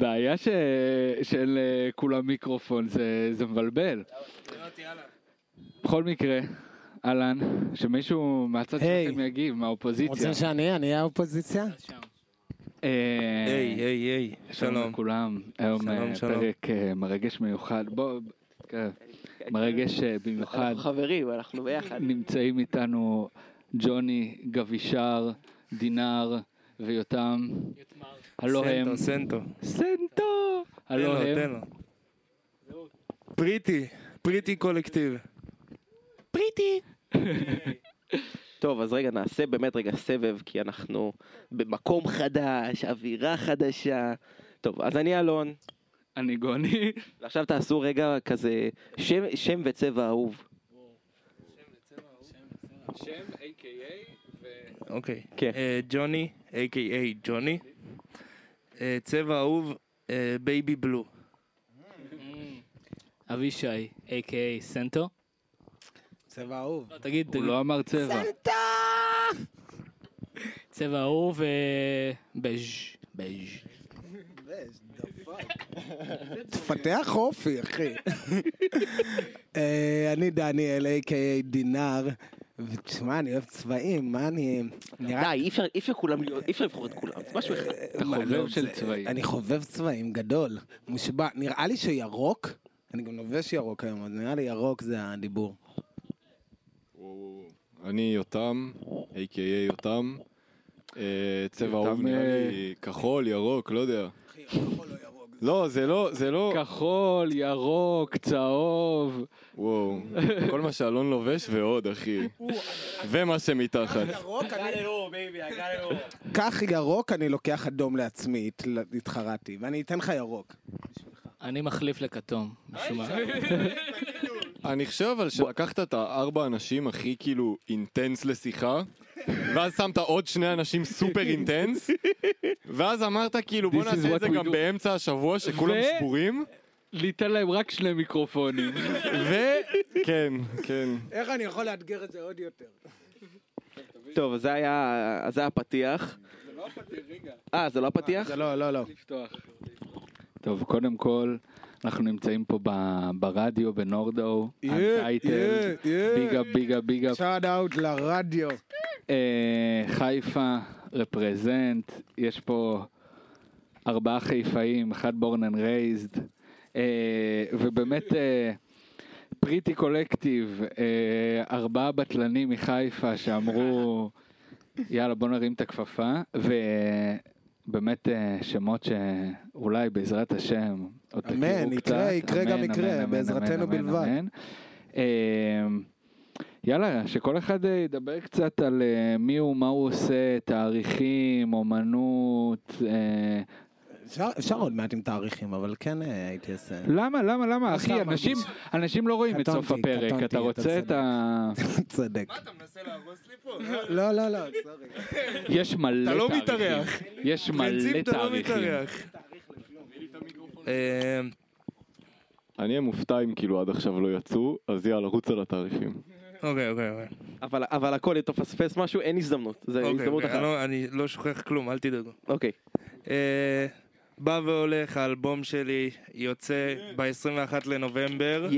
הבעיה של כולם מיקרופון, זה מבלבל. בכל מקרה, אלן, שמישהו מהצד שלכם יגיב, מהאופוזיציה. רוצים שאני אהיה האופוזיציה? היי, שלום לכולם, היום פרק מרגש מיוחד, מרגש במיוחד. אנחנו חברים, אנחנו ביחד. נמצאים איתנו ג'וני, גבישר, דינר ויותם. הלו הם. סנטו. הלו הם. פריטי קולקטיב. פריטי. טוב, אז רגע, נעשה באמת רגע סבב, כי אנחנו במקום חדש, אווירה חדשה. טוב, אז אני אלון. אני גוני. עכשיו תעשו רגע כזה שם וצבע אהוב. שם, a.k.a. אוקיי. כן. ג'וני, a.k.a. ג'וני. צבע אהוב, בייבי בלו. אבישי, a.k.a. סנטו. צבע אהוב. תגיד. הוא לא אמר צבע. סנטה! צבע אהוב, בז'. תפתח אופי, אחי. אני דניאל, a.k.a. דינר, ותשמע, אני אוהב צבעים, מה אני... די, אי אפשר כולם להיות, אי אפשר לבחור את כולם, זה משהו אחד. אתה חובב של צבעים. אני חובב צבעים, גדול. מושבע, נראה לי שירוק, אני גם לובש ירוק היום, אז נראה לי ירוק זה הדיבור. אני יותם, a.k.a. יותם. צבע אהוב נראה לי כחול, ירוק, לא יודע. אחי, כחול או ירוק? לא, זה לא... כחול, ירוק, צהוב. וואו, כל מה שאלון לובש ועוד, אחי. ומה שמתחת. כך ירוק, אני לוקח אדום לעצמי, התחרתי, ואני אתן לך ירוק. אני מחליף לכתום. אני חושב אבל שלקחת את 4 אנשים הכי כאילו אינטנס לשיחה, ואז שמת עוד 2 אנשים סופר אינטנס, ואז אמרת כאילו בוא נעשה את זה גם באמצע השבוע שכולם שבורים. ליתן להם רק 2 מיקרופונים. כן. איך אני יכול לאתגר את זה עוד יותר? טוב, אז זה היה הפתיח. זה לא הפתיח, רגע. זה לא הפתיח? זה לא. טוב, קודם כל, אנחנו נמצאים פה ברדיו, בנורדאו, אנטייטל, ביגה. שאט אאוט לרדיו. חיפה, רפרזנט, יש פה 4 חיפאים, 1 born and raised, ובאמת פריטי קולקטיב, 4 בטלנים מחיפה שאמרו, יאללה בוא נרים את הכפפה, באמת שמות שאולי בעזרת השם, אמן, יקרה גם יקרה, בעזרתנו בלבד. יאללה, שכל אחד ידבר קצת על מי הוא, מה הוא עושה, תאריכים, אומנות. אפשר עוד מעט עם תאריכים, אבל כן הייתי עושה. למה? אחי, אנשים לא רואים את סוף הפרק, אתה רוצה את ה... צדק. מה, אתה מנסה להרוס לי פה? לא, סורי. יש מלא אתה לא תאריכים. מתארח. יש מלא תאריכים. אני אהיה מופתע אם כאילו עד עכשיו לא יצאו, אז יאללה, רוץ על התאריכים. אוקיי. אבל הכל יתפספס משהו, אין הזדמנות. זה הזדמנות אחת. אני לא שוכח כלום, אל תדאגו. אוקיי. בא והולך, האלבום שלי יוצא ב-21 לנובמבר.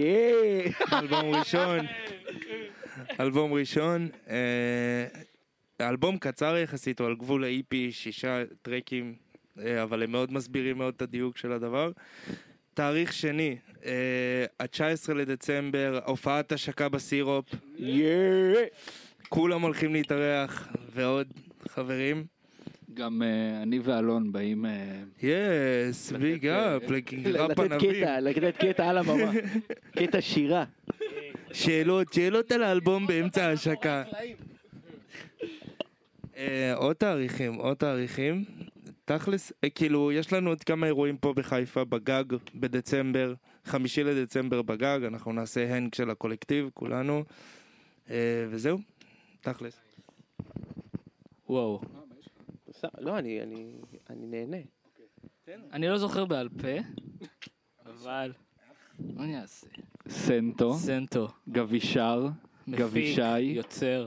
אלבום ראשון. אלבום קצר יחסית, הוא על גבול ה-EP, 6 טרקים, אבל הם מאוד מסבירים מאוד את הדיוק של הדבר. תאריך שני, ה-19 לדצמבר, הופעת השקה בסירופ. כולם הולכים להתארח, ועוד חברים. גם אני ואלון באים... יס, ביג אפ, ראפ ענבים. לתת קטע על הבמה. קטע שירה. שאלות על האלבום באמצע ההשקה. עוד תאריכים. תכלס, כאילו, יש לנו עוד כמה אירועים פה בחיפה, בגג, בדצמבר, 5 לדצמבר בגג, אנחנו נעשה הנג של הקולקטיב, כולנו, וזהו, תכלס. וואו. לא, אני נהנה. אני לא זוכר בעל פה, אבל... מה אני אעשה? סנטו. גבישר. גבישי. יוצר.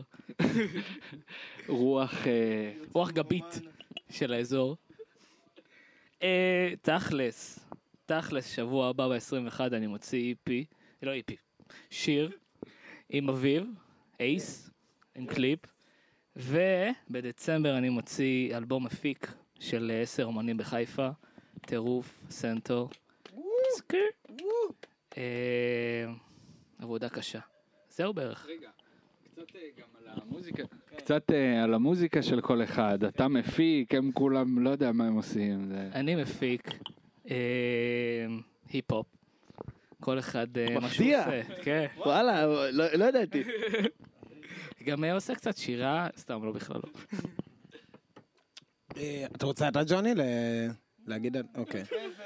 רוח גבית של האזור. תכלס, שבוע הבא ב-21 אני מוציא EP, לא EP, שיר, עם אביב, אייס, עם קליפ, ובדצמבר אני מוציא אלבום מפיק של 10 אומנים בחיפה, טירוף, סנטור, סקר, עבודה קשה. זהו בערך. רגע, קצת גם על המוזיקה. קצת על המוזיקה של כל אחד. אתה מפיק, הם כולם, לא יודע מה הם עושים. אני מפיק היפ-הופ. כל אחד מה שהוא מפתיע. עושה. כן. וואלה, לא ידעתי. גם עושה קצת שירה, סתם לא בכלל לא. אתה רוצה אתה ג'וני להגיד? אוקיי.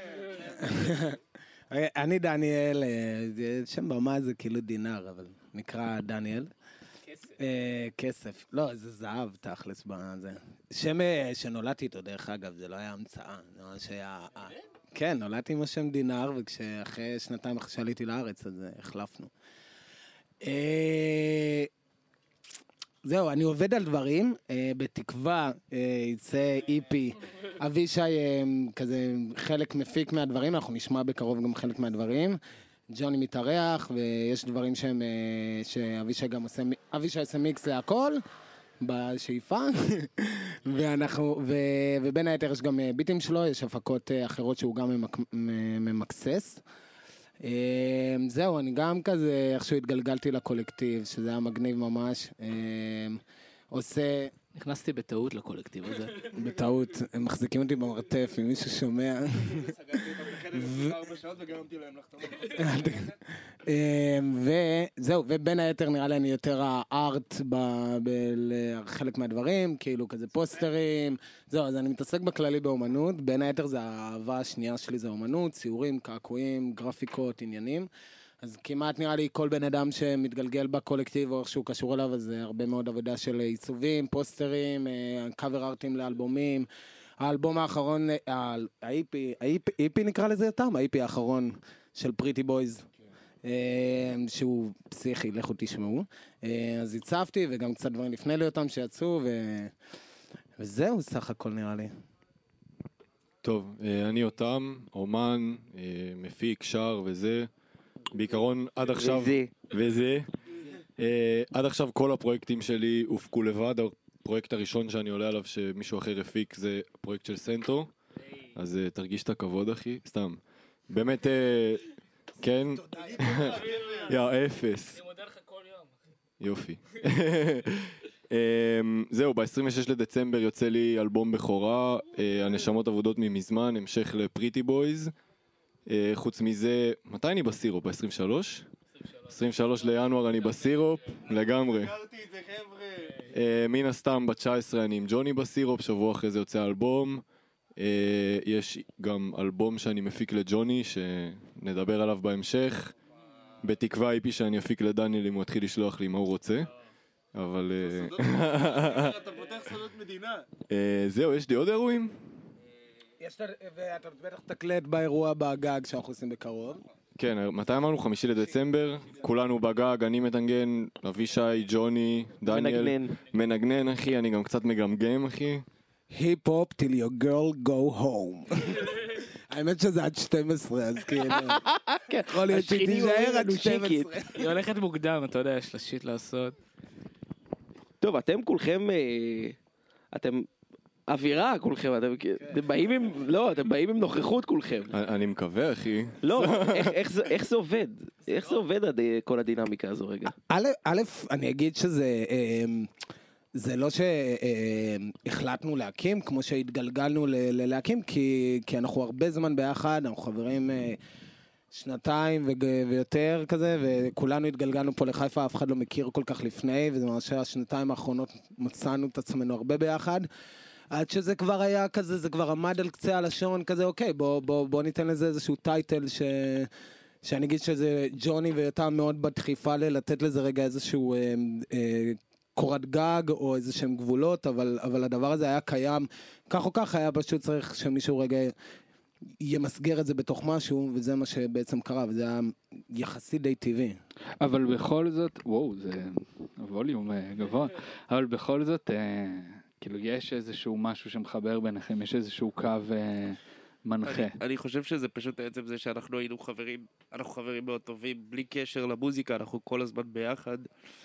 אני דניאל, שם במה זה כאילו דינר, אבל נקרא דניאל. כסף. לא, זה זהב תכלס בזה. שם שנולדתי איתו דרך אגב, זה לא היה המצאה. כן, נולדתי עם השם דינר, וכשאחרי שנתיים אחרי שעליתי לארץ, אז החלפנו. זהו, אני עובד על דברים, בתקווה יצא איפי, אבישי כזה חלק מפיק מהדברים, אנחנו נשמע בקרוב גם חלק מהדברים, ג'וני מתארח, ויש דברים שהם, שאבישי גם עושה, אבישי עושה מיקס להכל, בשאיפה, ובין היתר יש גם ביטים שלו, יש הפקות אחרות שהוא גם ממקסס. זהו, אני גם כזה, איכשהו התגלגלתי לקולקטיב, שזה היה מגניב ממש, עושה... נכנסתי בטעות לקולקטיב הזה. בטעות, הם מחזיקים אותי במרתף, אם מישהו שומע. סגרתי אותם בחדר לפני 4 שעות וגרמתי להם לחתום. וזהו, ובין היתר נראה לי אני יותר הארט בחלק מהדברים, כאילו כזה פוסטרים, זהו, אז אני מתעסק בכללי באומנות, בין היתר זה האהבה השנייה שלי, זה אומנות, ציורים, קעקועים, גרפיקות, עניינים. אז כמעט נראה לי כל בן אדם שמתגלגל בקולקטיב או איך שהוא קשור אליו, אז זה הרבה מאוד עבודה של עיצובים, פוסטרים, קאבר ארטים לאלבומים. האלבום האחרון, ה-EP נקרא לזה יותר, ה-EP האחרון של פריטי בויז, שהוא פסיכי, לכו תשמעו. אז הצבתי וגם קצת דברים לפני לי אותם שיצאו, וזהו סך הכל נראה לי. טוב, אני אותם, אומן, מפיק, שר וזה. בעיקרון עד עכשיו, וזה, עד עכשיו כל הפרויקטים שלי הופקו לבד, הפרויקט הראשון שאני עולה עליו שמישהו אחר הפיק זה פרויקט של סנטו, אז תרגיש את הכבוד אחי, סתם, באמת, כן, אפס, אני מודה לך כל יום. יופי, זהו, ב-26 לדצמבר יוצא לי אלבום בכורה, הנשמות עבודות ממזמן, המשך לפריטי בויז, חוץ מזה, מתי אני בסירופ? ב-23? 23 לינואר אני בסירופ, לגמרי. סגרתי את זה חבר'ה. מן הסתם ב-19 אני עם ג'וני בסירופ, שבוע אחרי זה יוצא אלבום. יש גם אלבום שאני מפיק לג'וני, שנדבר עליו בהמשך. בתקווה איפי שאני אפיק לדניאל אם הוא יתחיל לשלוח לי מה הוא רוצה. אבל... אתה פותח סודות מדינה. זהו, יש לי עוד אירועים? ואתה בטח תקלט באירוע בגג שאנחנו עושים בקרוב. כן, מתי אמרנו? 5 לדצמבר, כולנו בגג, אני מתנגן, אבישי, ג'וני, דניאל. מנגנן אחי, אני גם קצת מגמגם אחי. היפ-הופ till your girl go home. האמת שזה עד 12, אז כאילו... יכול להיות שתישאר עד 12. היא הולכת מוקדם, אתה יודע, יש לה שיט לעשות. טוב, אתם כולכם, אתם אווירה כולכם, אתם באים עם, לא, אתם באים עם נוכחות כולכם. אני מקווה אחי. לא, איך זה עובד? איך זה עובד כל הדינמיקה הזו רגע? א', אני אגיד שזה... זה לא שהחלטנו להקים, כמו שהתגלגלנו להקים, כי אנחנו הרבה זמן ביחד, אנחנו חברים 2 ויותר כזה, וכולנו התגלגלנו פה לחיפה, אף אחד לא מכיר כל כך לפני, וזה ממש השנתיים האחרונות מצאנו את עצמנו הרבה ביחד, עד שזה כבר היה כזה, זה כבר עמד על קצה הלשון כזה, אוקיי, בוא ניתן לזה איזשהו טייטל שאני אגיד שזה ג'וני ויותם מאוד בדחיפה לתת לזה רגע איזשהו... קורת גג או איזה שהם גבולות, אבל הדבר הזה היה קיים, כך או כך היה פשוט צריך שמישהו רגע ימסגר את זה בתוך משהו, וזה מה שבעצם קרה, וזה היה יחסית די טבעי. אבל בכל זאת, וואו, זה ווליום גבוה, אבל בכל זאת, כאילו יש איזשהו משהו שמחבר ביניכם, יש איזשהו קו מנחה. אני חושב שזה פשוט עצם זה שאנחנו היינו חברים, אנחנו חברים מאוד טובים, בלי קשר למוזיקה, אנחנו כל הזמן ביחד,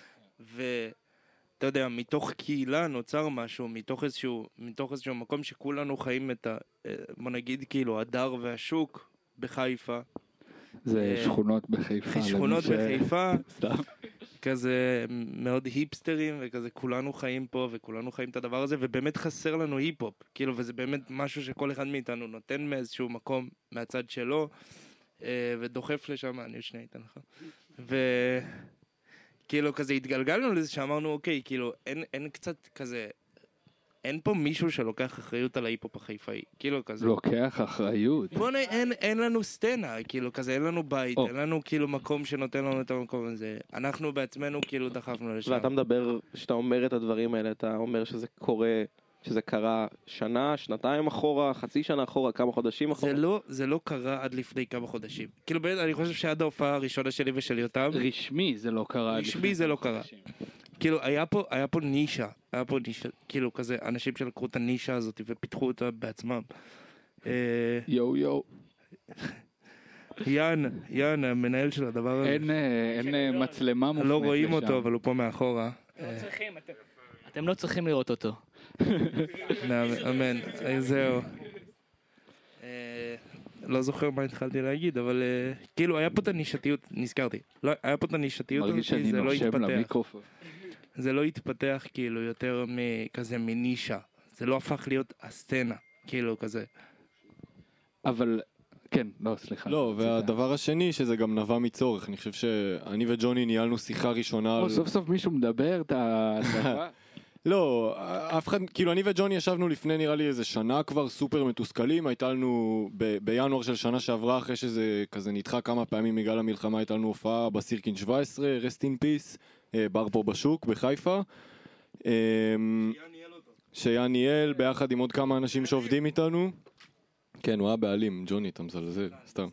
ואתה יודע, מתוך קהילה נוצר משהו, מתוך איזשהו מקום שכולנו חיים את בוא נגיד כאילו, הדר והשוק בחיפה. זה שכונות בחיפה. שכונות בחיפה. סתם. כזה מאוד היפסטרים, וכזה כולנו חיים פה, וכולנו חיים את הדבר הזה, ובאמת חסר לנו היפ-הופ, כאילו, וזה באמת משהו שכל אחד מאיתנו נותן מאיזשהו מקום מהצד שלו, ודוחף לשם, אני שנייה איתן לך, וכאילו כזה התגלגלנו לזה שאמרנו, אוקיי, כאילו, אין קצת כזה, אין פה מישהו שלוקח אחריות על ההיפ-הופ החיפאי, כאילו כזה. לוקח אחריות. בוא אין לנו סצנה, כאילו כזה, אין לנו בית, אין לנו כאילו מקום שנותן לנו את המקום הזה. אנחנו בעצמנו כאילו דחפנו לשם. ואתה מדבר, כשאתה אומר את הדברים האלה, אתה אומר שזה קורה, שזה קרה שנה, שנתיים אחורה, חצי שנה אחורה, כמה חודשים אחורה? זה לא קרה עד לפני כמה חודשים. כאילו באמת, אני חושב שעד ההופעה הראשונה שלי ושל יותם, רשמי זה לא קרה. רשמי זה לא קרה. כאילו, היה פה נישה, כאילו כזה, אנשים שלקחו את הנישה הזאת ופיתחו אותה בעצמם. יו. יאן, המנהל של הדבר הזה. אין מצלמה מופנית לשם. לא רואים אותו, אבל הוא פה מאחורה. אתם לא צריכים לראות אותו. אמן, זהו. לא זוכר מה התחלתי להגיד, אבל כאילו, היה פה את הנישתיות, נזכרתי. היה פה את הנישתיות, מרגיש שאני נושם למיקרופון. זה לא התפתח כאילו יותר כזה מנישה. זה לא הפך להיות הסצנה, כאילו כזה. אבל, כן, לא, סליחה. לא, והדבר השני, שזה גם נבע מצורך. אני חושב שאני וג'וני ניהלנו שיחה ראשונה על... סוף סוף מישהו מדבר את השפה. לא, אף אחד, כאילו אני וג'וני ישבנו לפני נראה לי איזה שנה כבר סופר מתוסכלים, הייתה לנו בינואר של שנה שעברה אחרי שזה כזה נדחה כמה פעמים בגלל המלחמה, הייתה לנו הופעה בסירקין 17, רסט אין פיס, בר פה בשוק בחיפה, שיאן ניאל ביחד עם עוד כמה אנשים שעובדים איתנו, כן הוא היה בעלים, ג'וני אתה מזלזל, סתם.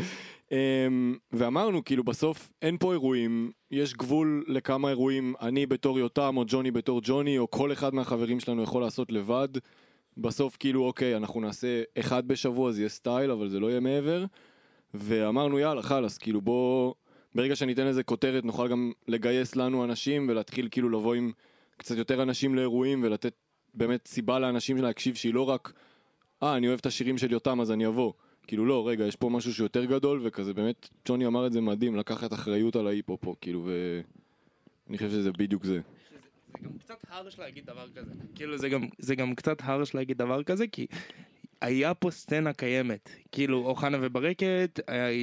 ואמרנו כאילו בסוף אין פה אירועים, יש גבול לכמה אירועים אני בתור יותם או ג'וני בתור ג'וני או כל אחד מהחברים שלנו יכול לעשות לבד. בסוף כאילו אוקיי אנחנו נעשה אחד בשבוע זה יהיה סטייל אבל זה לא יהיה מעבר, ואמרנו יאללה חלס כאילו בוא ברגע שניתן לזה כותרת נוכל גם לגייס לנו אנשים ולהתחיל כאילו לבוא עם קצת יותר אנשים לאירועים ולתת באמת סיבה לאנשים להקשיב שהיא לא רק אני אוהב את השירים של יותם אז אני אבוא, כאילו לא, רגע, יש פה משהו שיותר גדול, וכזה באמת, ג'וני אמר את זה מדהים, לקחת אחריות על ההיפ-הופ פה, כאילו, ואני חושב שזה בדיוק זה. זה גם קצת הרש להגיד דבר כזה, כאילו זה גם קצת הרש להגיד דבר כזה, כי היה פה סצנה קיימת, כאילו, אוחנה וברקת,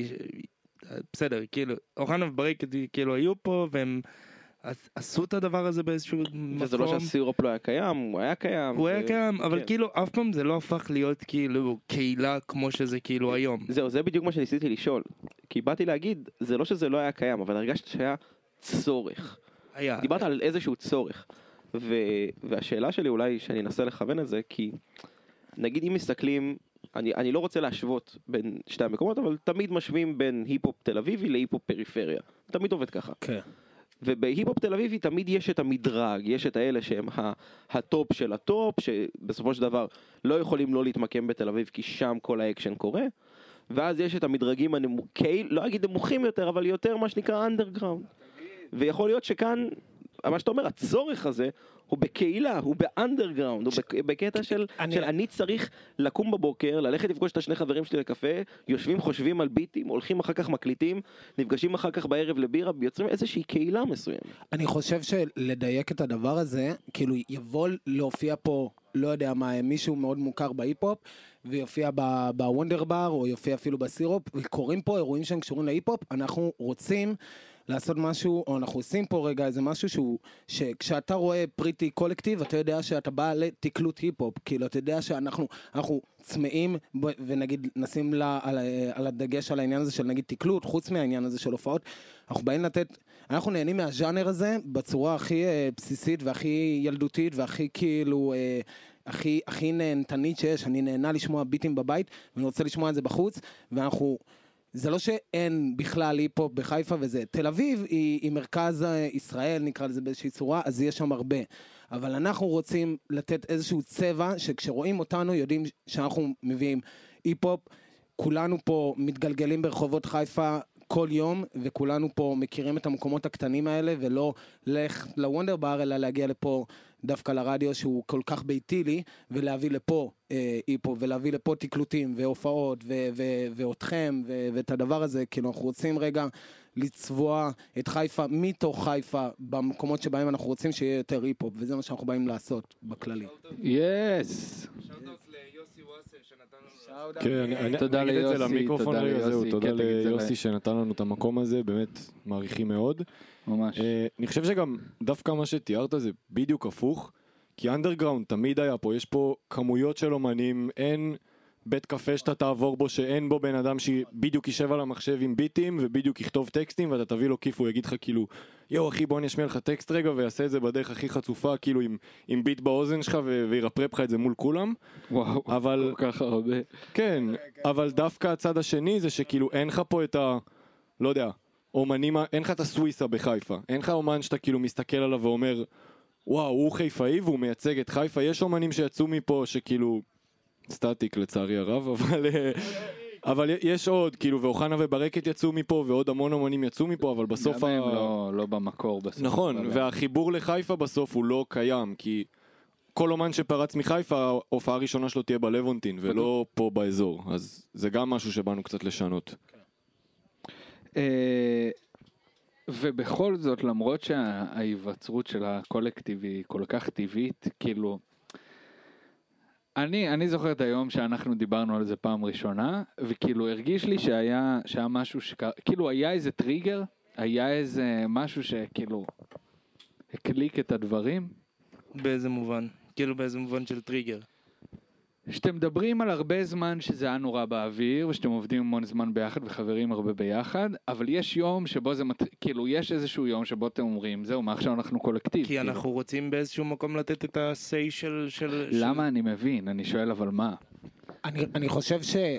בסדר, כאילו, אוחנה וברקת כאילו היו פה, והם עשו את הדבר הזה באיזשהו מקום. וזה לא שהסירופ לא היה קיים, הוא היה קיים. הוא היה קיים, אבל כאילו אף פעם זה לא הפך להיות כאילו קהילה כמו שזה כאילו היום. זהו, זה בדיוק מה שניסיתי לשאול. כי באתי להגיד, זה לא שזה לא היה קיים, אבל הרגשת שהיה צורך. היה. דיברת על איזשהו צורך. והשאלה שלי אולי שאני אנסה לכוון את זה, כי נגיד אם מסתכלים, אני לא רוצה להשוות בין שתי המקומות, אבל תמיד משווים בין היפ-הופ תל אביבי להיפ-הופ פריפריה. תמיד עובד ככה. כן. ובהיפ-הופ תל אביבי תמיד יש את המדרג, יש את האלה שהם הטופ של הטופ, שבסופו של דבר לא יכולים לא להתמקם בתל אביב, כי שם כל האקשן קורה, ואז יש את המדרגים הנמוכים, לא אגיד נמוכים יותר, אבל יותר מה שנקרא אנדרגראונד. ויכול להיות שכאן, מה שאתה אומר, הצורך הזה, הוא בקהילה, הוא באנדרגראונד, הוא בקטע של אני צריך לקום בבוקר, ללכת לפגוש את השני חברים שלי לקפה, יושבים, חושבים על ביטים, הולכים אחר כך מקליטים, נפגשים אחר כך בערב לבירה, יוצרים איזושהי קהילה מסוימת. אני חושב שלדייק את הדבר הזה, כאילו יבוא להופיע פה, לא יודע מה, מישהו מאוד מוכר בהיפ-הופ, ויופיע בוונדר בר, או יופיע אפילו בסירופ, וקוראים פה אירועים שהם קשורים להיפ-הופ, אנחנו רוצים לעשות משהו, או אנחנו עושים פה רגע איזה משהו שכשאתה רואה פריטי קולקטיב, אתה יודע שאתה בא לתקלות היפ-הופ, כאילו אתה יודע שאנחנו צמאים, ונגיד נשים על הדגש על העניין הזה של נגיד תקלות, חוץ מהעניין הזה של הופעות, אנחנו באים לתת, אנחנו נהנים מהז'אנר הזה, בצורה הכי בסיסית, והכי ילדותית, והכי כאילו הכי נהנתנית שיש, אני נהנה לשמוע ביטים בבית, ואני רוצה לשמוע את זה בחוץ, ואנחנו זה לא שאין בכלל היפ-הופ בחיפה וזה. תל אביב היא מרכז ישראל, נקרא לזה באיזושהי צורה, אז יש שם הרבה. אבל אנחנו רוצים לתת איזשהו צבע, שכשרואים אותנו יודעים שאנחנו מביאים היפ-הופ, כולנו פה מתגלגלים ברחובות חיפה כל יום, וכולנו פה מכירים את המקומות הקטנים האלה, ולא לך לוונדר בר, אלא להגיע לפה דווקא לרדיו שהוא כל כך ביתי לי, ולהביא לפה היפו, ולהביא לפה תקלוטים, והופעות, ואותכם, ואת הדבר הזה, כאילו אנחנו רוצים רגע לצבוע את חיפה, מתוך חיפה, במקומות שבהם אנחנו רוצים שיהיה יותר היפו, וזה מה שאנחנו באים לעשות בכללי. יס! כן, תודה אני אגיד את זה ליוסי, למיקרופון תודה רגע, זהו, ליוסי, תודה כן, תגיד את זה ליוסי שנתן לנו את המקום הזה, באמת מעריכים מאוד. ממש. אני חושב שגם דווקא מה שתיארת זה בדיוק הפוך, כי אנדרגראונד תמיד היה פה, יש פה כמויות של אומנים, אין בית קפה שאתה תעבור בו שאין בו בן אדם שבדיוק יישב על המחשב עם ביטים ובדיוק יכתוב טקסטים ואתה תביא לו כיף, הוא יגיד לך כאילו יו אחי בוא אני אשמיע לך טקסט רגע ויעשה את זה בדרך הכי חצופה כאילו עם ביט באוזן שלך וירפרפ לך את זה מול כולם. וואו, אבל כל כך הרבה. כן, אבל דווקא הצד השני זה שכאילו אין לך פה את ה... לא יודע, אומנים, אין לך את הסוויסה בחיפה, אין לך אומן שאתה כאילו מסתכל עליו ואומר וואו הוא חיפאי והוא מייצג את חיפה, יש אומנים שיצאו מפה שכאילו סטטיק לצערי הרב, אבל יש עוד, כאילו, ואוחנה וברקת יצאו מפה, ועוד המון אומנים יצאו מפה, אבל בסוף... גם הם לא במקור בסוף. נכון, והחיבור לחיפה בסוף הוא לא קיים, כי כל אומן שפרץ מחיפה, ההופעה הראשונה שלו תהיה בלוונטין, ולא פה באזור, אז זה גם משהו שבאנו קצת לשנות. ובכל זאת, למרות שההיווצרות של הקולקטיב היא כל כך טבעית, כאילו... אני זוכר את היום שאנחנו דיברנו על זה פעם ראשונה, וכאילו הרגיש לי שהיה משהו כאילו היה איזה טריגר, היה איזה משהו שכאילו הקליק את הדברים. באיזה מובן? כאילו באיזה מובן של טריגר? שאתם מדברים על הרבה זמן שזה היה נורא באוויר, ושאתם עובדים המון זמן ביחד וחברים הרבה ביחד, אבל יש יום שבו זה, כאילו יש איזשהו יום שבו אתם אומרים, זהו, מה עכשיו אנחנו קולקטיב. כי אנחנו רוצים באיזשהו מקום לתת את ה-say של... למה אני מבין? אני שואל אבל מה? אני חושב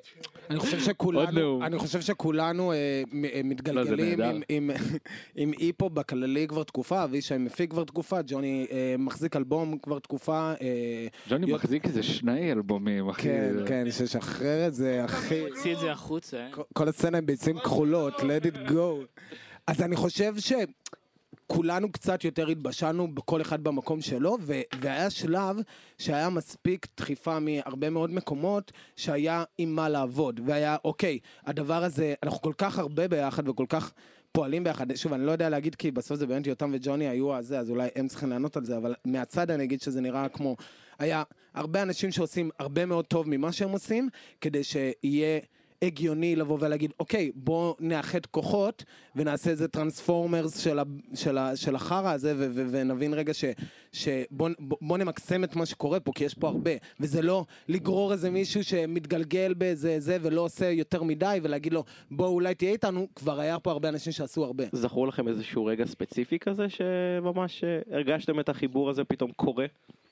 שכולנו מתגלגלים עם היפו בכללי כבר תקופה, אבישי מפיק כבר תקופה, ג'וני מחזיק אלבום כבר תקופה. ג'וני מחזיק איזה 2 אלבומים, אחי. כן, ששחרר את זה, אחי. הוציא את זה החוצה. כל הסצנה עם ביצים כחולות, let it go. אז אני חושב כולנו קצת יותר התבשלנו בכל אחד במקום שלו, והיה שלב שהיה מספיק דחיפה מהרבה מאוד מקומות שהיה עם מה לעבוד, והיה אוקיי, הדבר הזה, אנחנו כל כך הרבה ביחד וכל כך פועלים ביחד, שוב אני לא יודע להגיד כי בסוף זה באמת יותם וג'וני היו הזה, אז אולי הם צריכים לענות על זה, אבל מהצד אני אגיד שזה נראה כמו, היה הרבה אנשים שעושים הרבה מאוד טוב ממה שהם עושים, כדי שיהיה הגיוני לבוא ולהגיד, אוקיי, בוא נאחד כוחות ונעשה איזה טרנספורמרס של החרה הזה, ונבין רגע שבוא נמקסם את מה שקורה פה, כי יש פה הרבה, וזה לא לגרור איזה מישהו שמתגלגל באיזה זה, ולא עושה יותר מדי, ולהגיד לו, בוא אולי תהיה איתנו, כבר היה פה הרבה אנשים שעשו הרבה. זכור לכם איזשהו רגע ספציפי כזה, שממש הרגשתם את החיבור הזה פתאום קורה?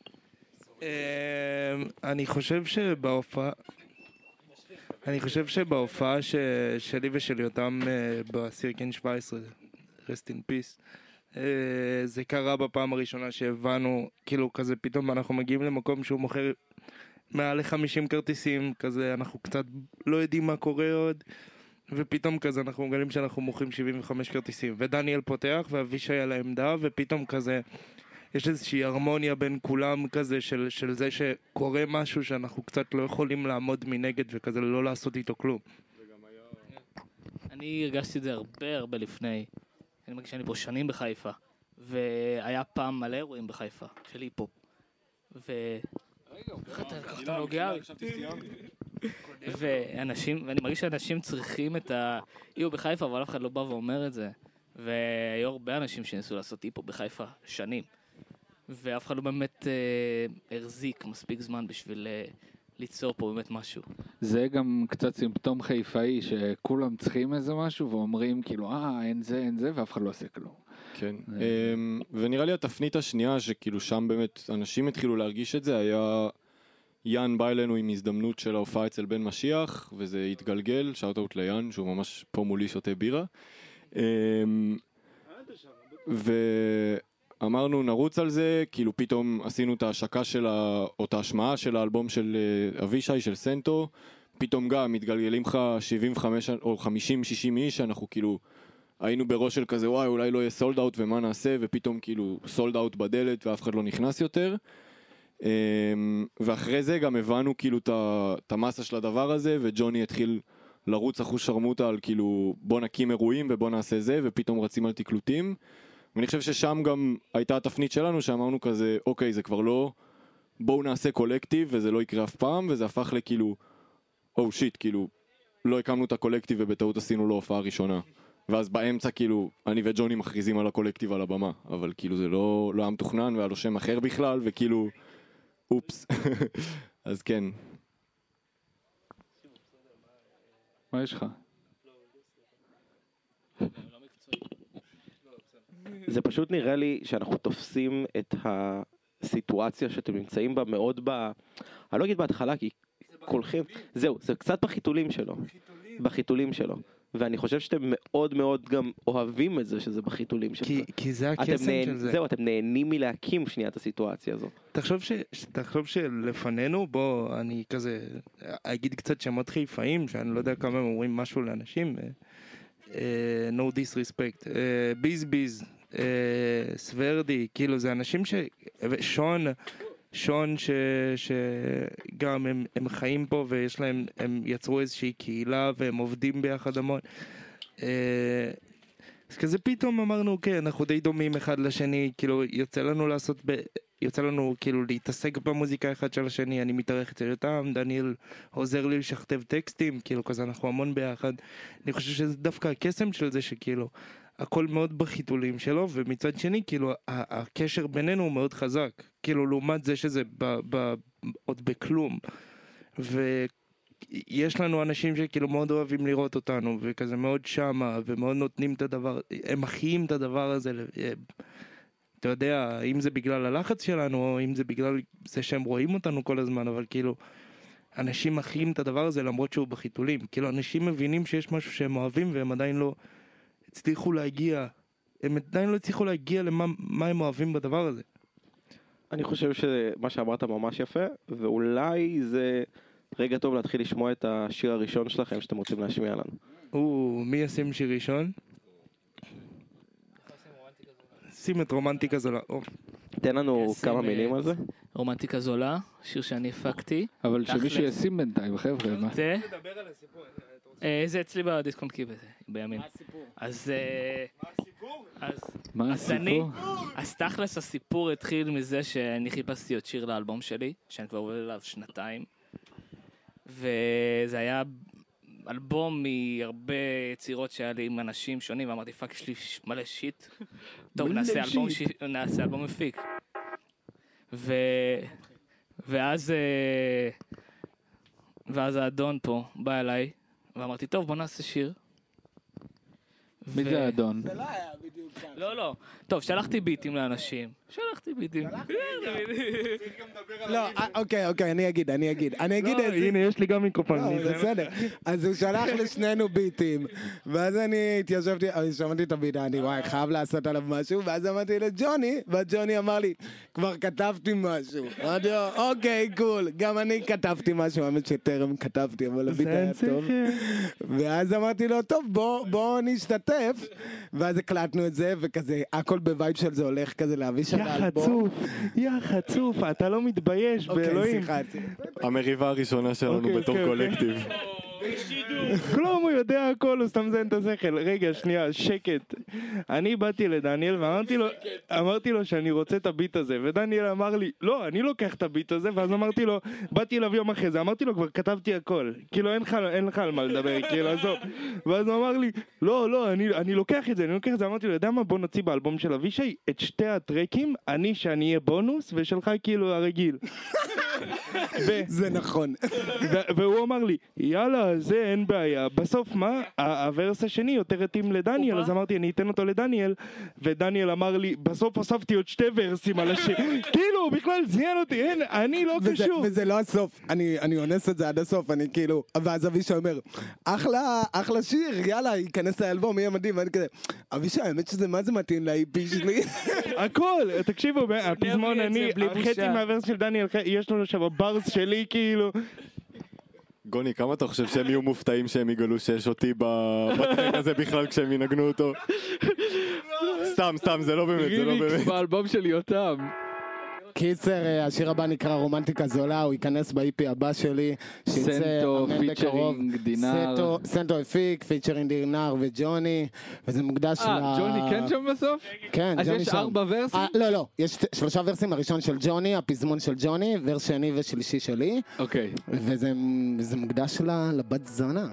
אני חושב שבהופעה שלי ושל יותם בסירקין 17, rest in peace, זה קרה בפעם הראשונה שהבנו, כאילו כזה פתאום אנחנו מגיעים למקום שהוא מוכר מעל ל50 כרטיסים, כזה אנחנו קצת לא יודעים מה קורה עוד, ופתאום כזה אנחנו מגלים שאנחנו מוכרים 75 כרטיסים, ודניאל פותח ואבישי על העמדה, ופתאום כזה יש איזושהי הרמוניה בין כולם כזה של זה שקורה משהו שאנחנו קצת לא יכולים לעמוד מנגד וכזה לא לעשות איתו כלום. אני הרגשתי את זה הרבה לפני. אני מרגיש שאני פה שנים בחיפה, והיה פעם מלא אירועים בחיפה של היפ-הופ. אתה נוגע? ואני מרגיש שאנשים צריכים את היו בחיפה, אבל אף אחד לא בא ואומר את זה. והיו הרבה אנשים שניסו לעשות היפ-הופ בחיפה שנים. ואף אחד לא באמת הרזיק מספיק זמן בשביל ליצור פה באמת משהו. זה גם קצת סימפטום חיפאי, שכולם צריכים איזה משהו ואומרים כאילו, אין זה, ואף אחד לא עושה כלום. כן, ונראה לי התפנית השנייה, שכאילו שם באמת אנשים התחילו להרגיש את זה, היה יאן בא אלינו עם הזדמנות של ההופעה אצל בן משיח, וזה התגלגל, שאוט-אוט ליאן, שהוא ממש פה מולי שותה בירה. אמרנו נרוץ על זה, כאילו פתאום עשינו את ההשקה של או את ההשמעה של האלבום של אבישי, של סנטו, פתאום גם מתגלגלים לך 75 או 50-60 איש, אנחנו כאילו היינו בראש של כזה, וואי, אולי לא יהיה סולד אאוט ומה נעשה, ופתאום כאילו סולד אאוט בדלת ואף אחד לא נכנס יותר. ואחרי זה גם הבנו כאילו את המסה של הדבר הזה, וג'וני התחיל לרוץ אחוש שרמוטה על כאילו בוא נקים אירועים ובוא נעשה זה, ופתאום רצים על תקלוטים. ואני חושב ששם גם הייתה התפנית שלנו, שאמרנו כזה, אוקיי, זה כבר לא בואו נעשה קולקטיב וזה לא יקרה אף פעם, וזה הפך לכאילו, שיט, כאילו לא הקמנו את הקולקטיב ובטעות עשינו לו הופעה ראשונה. ואז באמצע כאילו אני וג'וני מכריזים על הקולקטיב על הבמה, אבל כאילו זה לא היה מתוכנן והיה לו שם אחר בכלל, וכאילו אופס. אז כן. מה יש לך? זה פשוט נראה לי שאנחנו תופסים את הסיטואציה שאתם נמצאים בה מאוד אני לא אגיד בהתחלה, כי כולכם, זהו, זה קצת בחיתולים שלו. ואני חושב שאתם מאוד מאוד גם אוהבים את זה שזה בחיתולים שלו. כי זה הקסם של זה. זהו, אתם נהנים מלהקים שנייה את הסיטואציה הזו. תחשוב שלפנינו, בוא, אני כזה, אגיד קצת שמות חיפאים, שאני לא יודע כמה הם אומרים משהו לאנשים, no disrespect, ביז, סוורדי, כאילו זה אנשים שון שגם הם חיים פה ויש להם, הם יצרו איזושהי קהילה והם עובדים ביחד המון. אז כזה פתאום אמרנו, כן, אנחנו די דומים אחד לשני, כאילו יוצא לנו כאילו להתעסק במוזיקה אחד של השני, אני מתארח אצל יותם, דניאל עוזר לי לשכתב טקסטים, כאילו כזה אנחנו המון ביחד. אני חושב שזה דווקא הקסם של זה שכאילו הכל מאוד בחיתולים שלו, ומצד שני כאילו הקשר בינינו הוא מאוד חזק, כאילו לעומת זה שזה עוד בכלום. ויש לנו אנשים שכאילו מאוד אוהבים לראות אותנו, וכזה מאוד שמה, ומאוד נותנים את הדבר, הם מחיים את הדבר הזה, אתה יודע, אם זה בגלל הלחץ שלנו, או אם זה בגלל זה שהם רואים אותנו כל הזמן, אבל כאילו, אנשים מחיים את הדבר הזה למרות שהוא בחיתולים. כאילו, אנשים מבינים שיש משהו שהם אוהבים, והם עדיין לא הצליחו להגיע, הם עדיין לא הצליחו להגיע למה הם אוהבים בדבר הזה. אני חושב שמה שאמרת ממש יפה, ואולי זה רגע טוב להתחיל לשמוע את השיר הראשון שלכם שאתם רוצים להשמיע לנו. מי ישים שיר ראשון? שים את רומנטיקה זולה. תן לנו כמה מילים על זה. רומנטיקה זולה, שיר שאני הפקתי. אבל שמישהו ישים בינתיים, חבר'ה. זה אצלי בדיסקונט קי בימין. מה הסיפור? מה הסיפור? אז תכלס הסיפור התחיל מזה שאני חיפשתי עוד שיר לאלבום שלי, שאני כבר עובד עליו 2 וזה היה אלבום מהרבה יצירות שהיה לי עם אנשים שונים, ואמרתי פאק יש לי מלא שיט, טוב נעשה אלבום מפיק. ואז האדון פה בא אליי ואמרתי טוב בוא נעשה שיר. מי זה האדון? זה לא היה בדיוק ככה. לא. טוב, שלחתי ביטים לאנשים. לא, אוקיי, אני אגיד הנה, יש לי גם מיקרופון. בסדר. אז הוא שלח לשנינו ביטים, ואז אני התיישבתי, שמעתי את הביט, אני וואי, חייב לעשות עליו משהו, ואז אמרתי לג'וני, וג'וני אמר לי, כבר כתבתי משהו. אמרתי לו, אוקיי, קול, גם אני כתבתי משהו, האמת שטרם כתבתי, אבל הביט היה טוב. ואז אמרתי לו, טוב, בוא נשתתף, ואז הקלטנו את זה, וכזה, הכל בווייב של זה הולך כזה להביא שם לאלבום. יא חצוף, אתה לא מתבייש באלוהים. המריבה הראשונה שלנו בתור קולקטיב. כלום, הוא יודע הכל, הוא סתם זיין את השכל. רגע, שנייה, שקט. אני באתי לדניאל ואמרתי לו שאני רוצה את הביט הזה, ודניאל אמר לי, לא, אני לוקח את הביט הזה, ואז אמרתי לו, באתי אליו יום אחרי זה, אמרתי לו, כבר כתבתי הכל, כאילו אין לך על מה לדבר, כאילו, עזוב. ואז הוא אמר לי, לא, אני לוקח את זה, אמרתי לו, יודע מה, בוא נוציא באלבום של אבישי את 2 הטרקים, שאני אהיה בונוס, ושלך כאילו הרגיל. זה נכון. והוא אמר לי, יאללה, זה אין בעיה. בסוף מה? הוורס השני יותר התאים לדניאל, אז אמרתי, אני אתן אותו לדניאל, ודניאל אמר לי, בסוף הוספתי עוד 2 ורסים על השיר. כאילו, בכלל זיין אותי, אני לא קשור. וזה לא הסוף, אני אונס את זה עד הסוף, אני כאילו, ואז אבישי אומר, אחלה שיר, יאללה, ייכנס לאלבום, יהיה מדהים, ואני כזה, אבישי, האמת שזה מה זה מתאים ל-IP שלי? הכל, תקשיבו, הפזמון, חצי מהוורס של דניאל, יש לנו שם ברס שלי, כאילו. גוני, כמה אתה חושב שהם יהיו מופתעים שהם יגלו שיש אותי בטרק הזה בכלל כשהם ינגנו אותו? סתם, זה לא באמת, זה לא רימיקס באמת. באלבום של יותם. קיצר, השיר הבא נקרא רומנטיקה זולה, הוא ייכנס ב-EP הבא שלי, סנטו, פיצ'רינג דינר. סנטו הפיק, פיצ'רינג דינר וג'וני, וזה מוקדש ג'וני כן שם בסוף? כן, אז ג'וני יש שם. 4 ורסים? לא, יש 3 ורסים, הראשון של ג'וני, הפזמון של ג'וני, ורס שני ושלישי שלי, אוקיי. וזה מוקדש לבת זונה.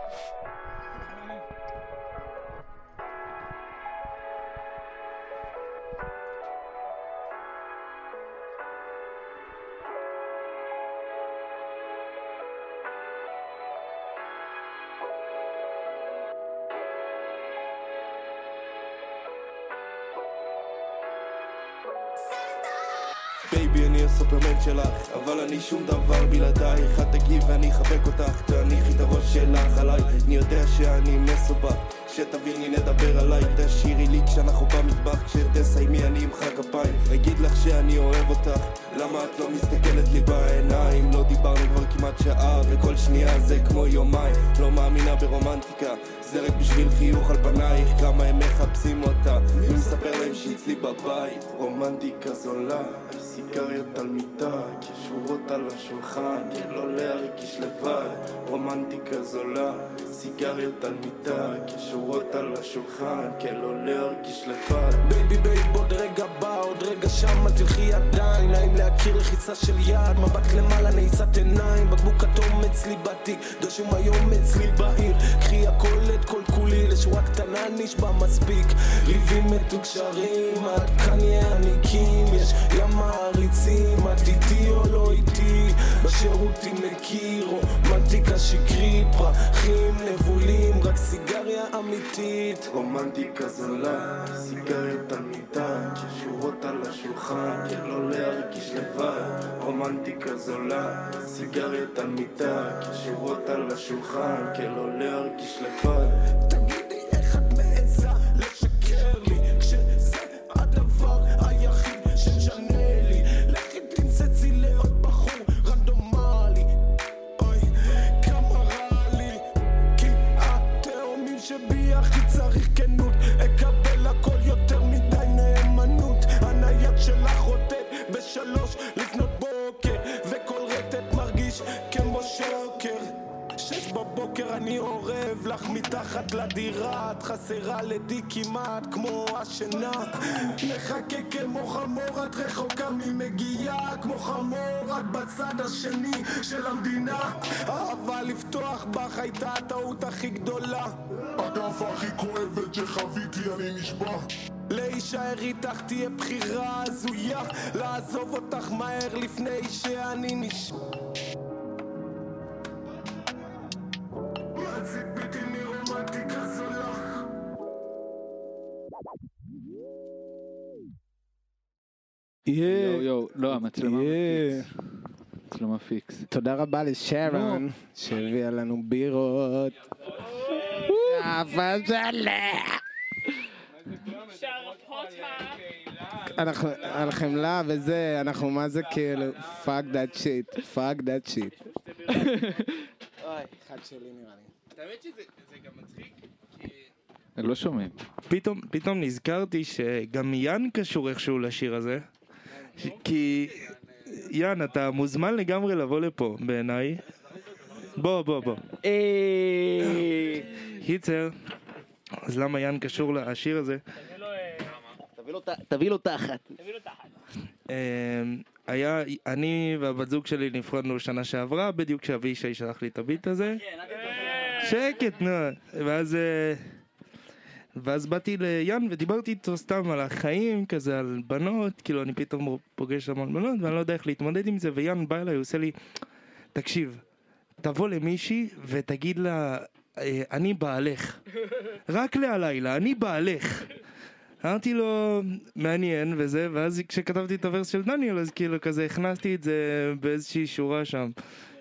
בייבי אני הסופרמן שלך, אבל אני שום דבר בלעדייך. את תגיב ואני אחבק אותך, תניחי את הראש שלך עליי. אני יודע שאני מסובך, כשתביני נדבר עליי. תשאירי לי כשאנחנו במטבח, כשתסיימי אני אמחא כפיים. אגיד לך שאני אוהב אותך, למה את לא מסתכלת לי בעיניים? לא דיברנו כבר כמעט שעה, וכל שנייה זה כמו יומיים. לא מאמינה ברומנטיקה, זה רק בשביל חיוך על פנייך. כמה הם מחפשים אותה, אני מספר להם שאצלי בבית. רומנטיקה זולה, סיגריות על מיטה, קישורות על השולחן, לא להרגיש לבד. רומנטיקה זולה, סיגריות על מיטה, קישורות על השולחן, לא להרגיש לבד. בייבי בייב עוד רגע בא, עוד רגע שם, תלכי עדיין. נעים להכיר לחיצה של יד, מבט למעלה נעיצת עיניים. בקבוק אטום אצלי בתיק, דושום היום אצלי בעיר. קחי הכל את כל כולי, לשורה קטנה נשבע מספיק. ריבים מתוקשרים, עד כאן יעניקים. יש ים מעריצים, את איתי או לא איתי. בשירותים מכיר, רומנטיקה שקרית, פרחים נבולים, רק סיגריה אמיתית. רומנטיקה זולה, סיגריות על מיטה, קישורות על השולחן, לא להרגיש לבד. רומנטיקה זולה, סיגריות על מיטה, קישורות על השולחן, לא להרגיש לבד. תגידי איך את מעזה לשקר לי, כשזה הדבר היחיד שמשנה לי. לכי תמצצי לעוד בחור רנדומלי, אוי כמה רע לי, כי התאומים שבי הכי צריך כנות. אקבל הכל יותר מדי נאמנות. הנייד שלך רוטט ב3 לפנות בוקר, וכל רטט מרגיש כמו שוקר. 6 בבוקר אני עורב לך מתחת לדירה, את חסרה לדי כמעט כמו השינה. מחכה כמו חמור, את רחוקה ממגיעה, כמו חמור את בצד השני של המדינה. אהבה לפתוח בך הייתה הטעות הכי גדולה, הדף הכי כואבת שחוויתי, אני נשבע. להישאר איתך תהיה בחירה הזויה, לעזוב אותך מהר לפני שאני נשבע. מה ציפיתי מרומנטיקה זולה? יו, לא, המצלמה פיקס. מצלמה פיקס. תודה רבה לשרון שהביאה לנו בירות. אבל אנחנו על חמלה וזה, אנחנו מה זה כאילו fuck that shit. אחד שלי נראה לי. האמת שזה גם מצחיק, כי הם לא שומעים. פתאום נזכרתי שגם יאן קשור איכשהו לשיר הזה, כי יאן, אתה מוזמן לגמרי לבוא לפה בעיניי. בוא. קיצר, אז למה יאן קשור לשיר הזה? תביא לו תחת. היה, אני והבת זוג שלי נפרדנו שנה שעברה, בדיוק כשאבישי שלח לי את הביט הזה. שקט, נו. ואז באתי ליאן ודיברתי איתו סתם על החיים, כזה על בנות, כאילו אני פתאום פוגש המון בנות ואני לא יודע איך להתמודד עם זה, ויאן בא אליי, הוא עושה לי, תקשיב, תבוא למישהי ותגיד לה, אני בעלך. רק להלילה, אני בעלך. אמרתי לו, מעניין וזה, ואז כשכתבתי את הוורס של דניאל, אז כאילו כזה הכנסתי את זה באיזושהי שורה שם.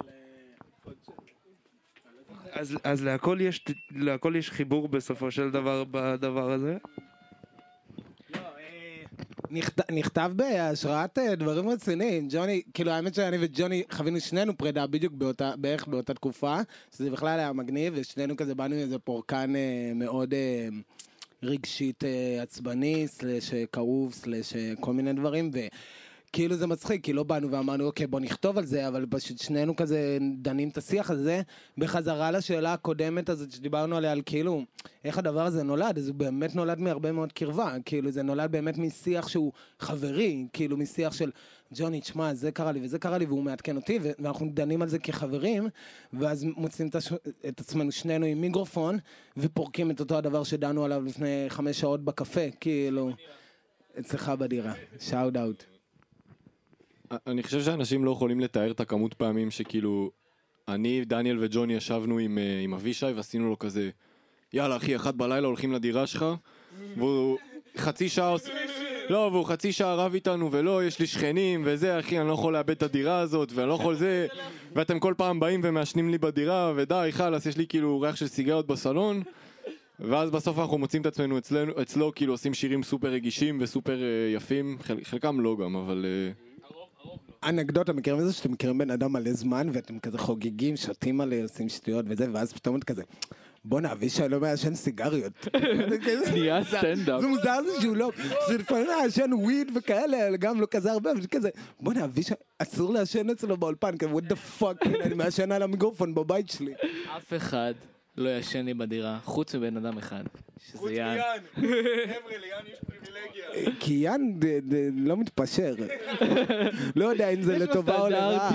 אז להכל יש חיבור בסופו של דבר בדבר הזה? נכתב בהשראת דברים רציניים. ג'וני, כאילו האמת שאני וג'וני חווינו שנינו פרידה בדיוק בערך באותה תקופה, שזה בכלל היה מגניב, ושנינו כזה באנו עם איזה פורקן מאוד רגשית עצבני, סלש קרוב, סלש כל מיני דברים, כאילו זה מצחיק, כי לא באנו ואמרנו, אוקיי, בוא נכתוב על זה, אבל פשוט שנינו כזה דנים את השיח הזה, בחזרה לשאלה הקודמת הזאת שדיברנו עליה, על כאילו, איך הדבר הזה נולד, אז הוא באמת נולד מהרבה מאוד קרבה, כאילו זה נולד באמת משיח שהוא חברי, כאילו משיח של, ג'וני, תשמע, זה קרה לי וזה קרה לי, והוא מעדכן אותי, ואנחנו דנים על זה כחברים, ואז מוצאים את עצמנו שנינו עם מיקרופון, ופורקים את אותו הדבר שדנו עליו לפני 5 שעות בקפה, כאילו, אצלך בדירה, שאוט אאוט. אני חושב שאנשים לא יכולים לתאר את הכמות פעמים שכאילו אני, דניאל וג'וני ישבנו עם אבישי ועשינו לו כזה יאללה אחי, 1 בלילה הולכים לדירה שלך והוא חצי שעה רב איתנו ולא, יש לי שכנים וזה אחי, אני לא יכול לאבד את הדירה הזאת ואני לא יכול זה ואתם כל פעם באים ומעשנים לי בדירה ודי חלאס, יש לי כאילו ריח של סיגריות בסלון ואז בסוף אנחנו מוצאים את עצמנו אצלו כאילו עושים שירים סופר רגישים וסופר יפים, חלקם לא גם, אבל אנקדוטה, מכירים את זה שאתם מכירים בן אדם מלא זמן ואתם כזה חוגגים, שותים מלא, עושים שטויות וזה, ואז פתאום את כזה, בוא נאבישי לא מעשן סיגריות. נהיה סטנדאפ. זה מוזר זה שהוא לא, שלפעמים מעשן וויד וכאלה, גם לא כזה הרבה, אבל כזה, בוא נאבישי, אסור לעשן אצלו באולפן, כזה, what the fuck, אני מעשן על המיקרופון בבית שלי. אף אחד לא ישן לי בדירה, חוץ מבן אדם אחד. חוץ מיאן. חבר'ה, ליאן יש פריבילגיה. כי יאן לא מתפשר. לא יודע אם זה לטובה או לרעה.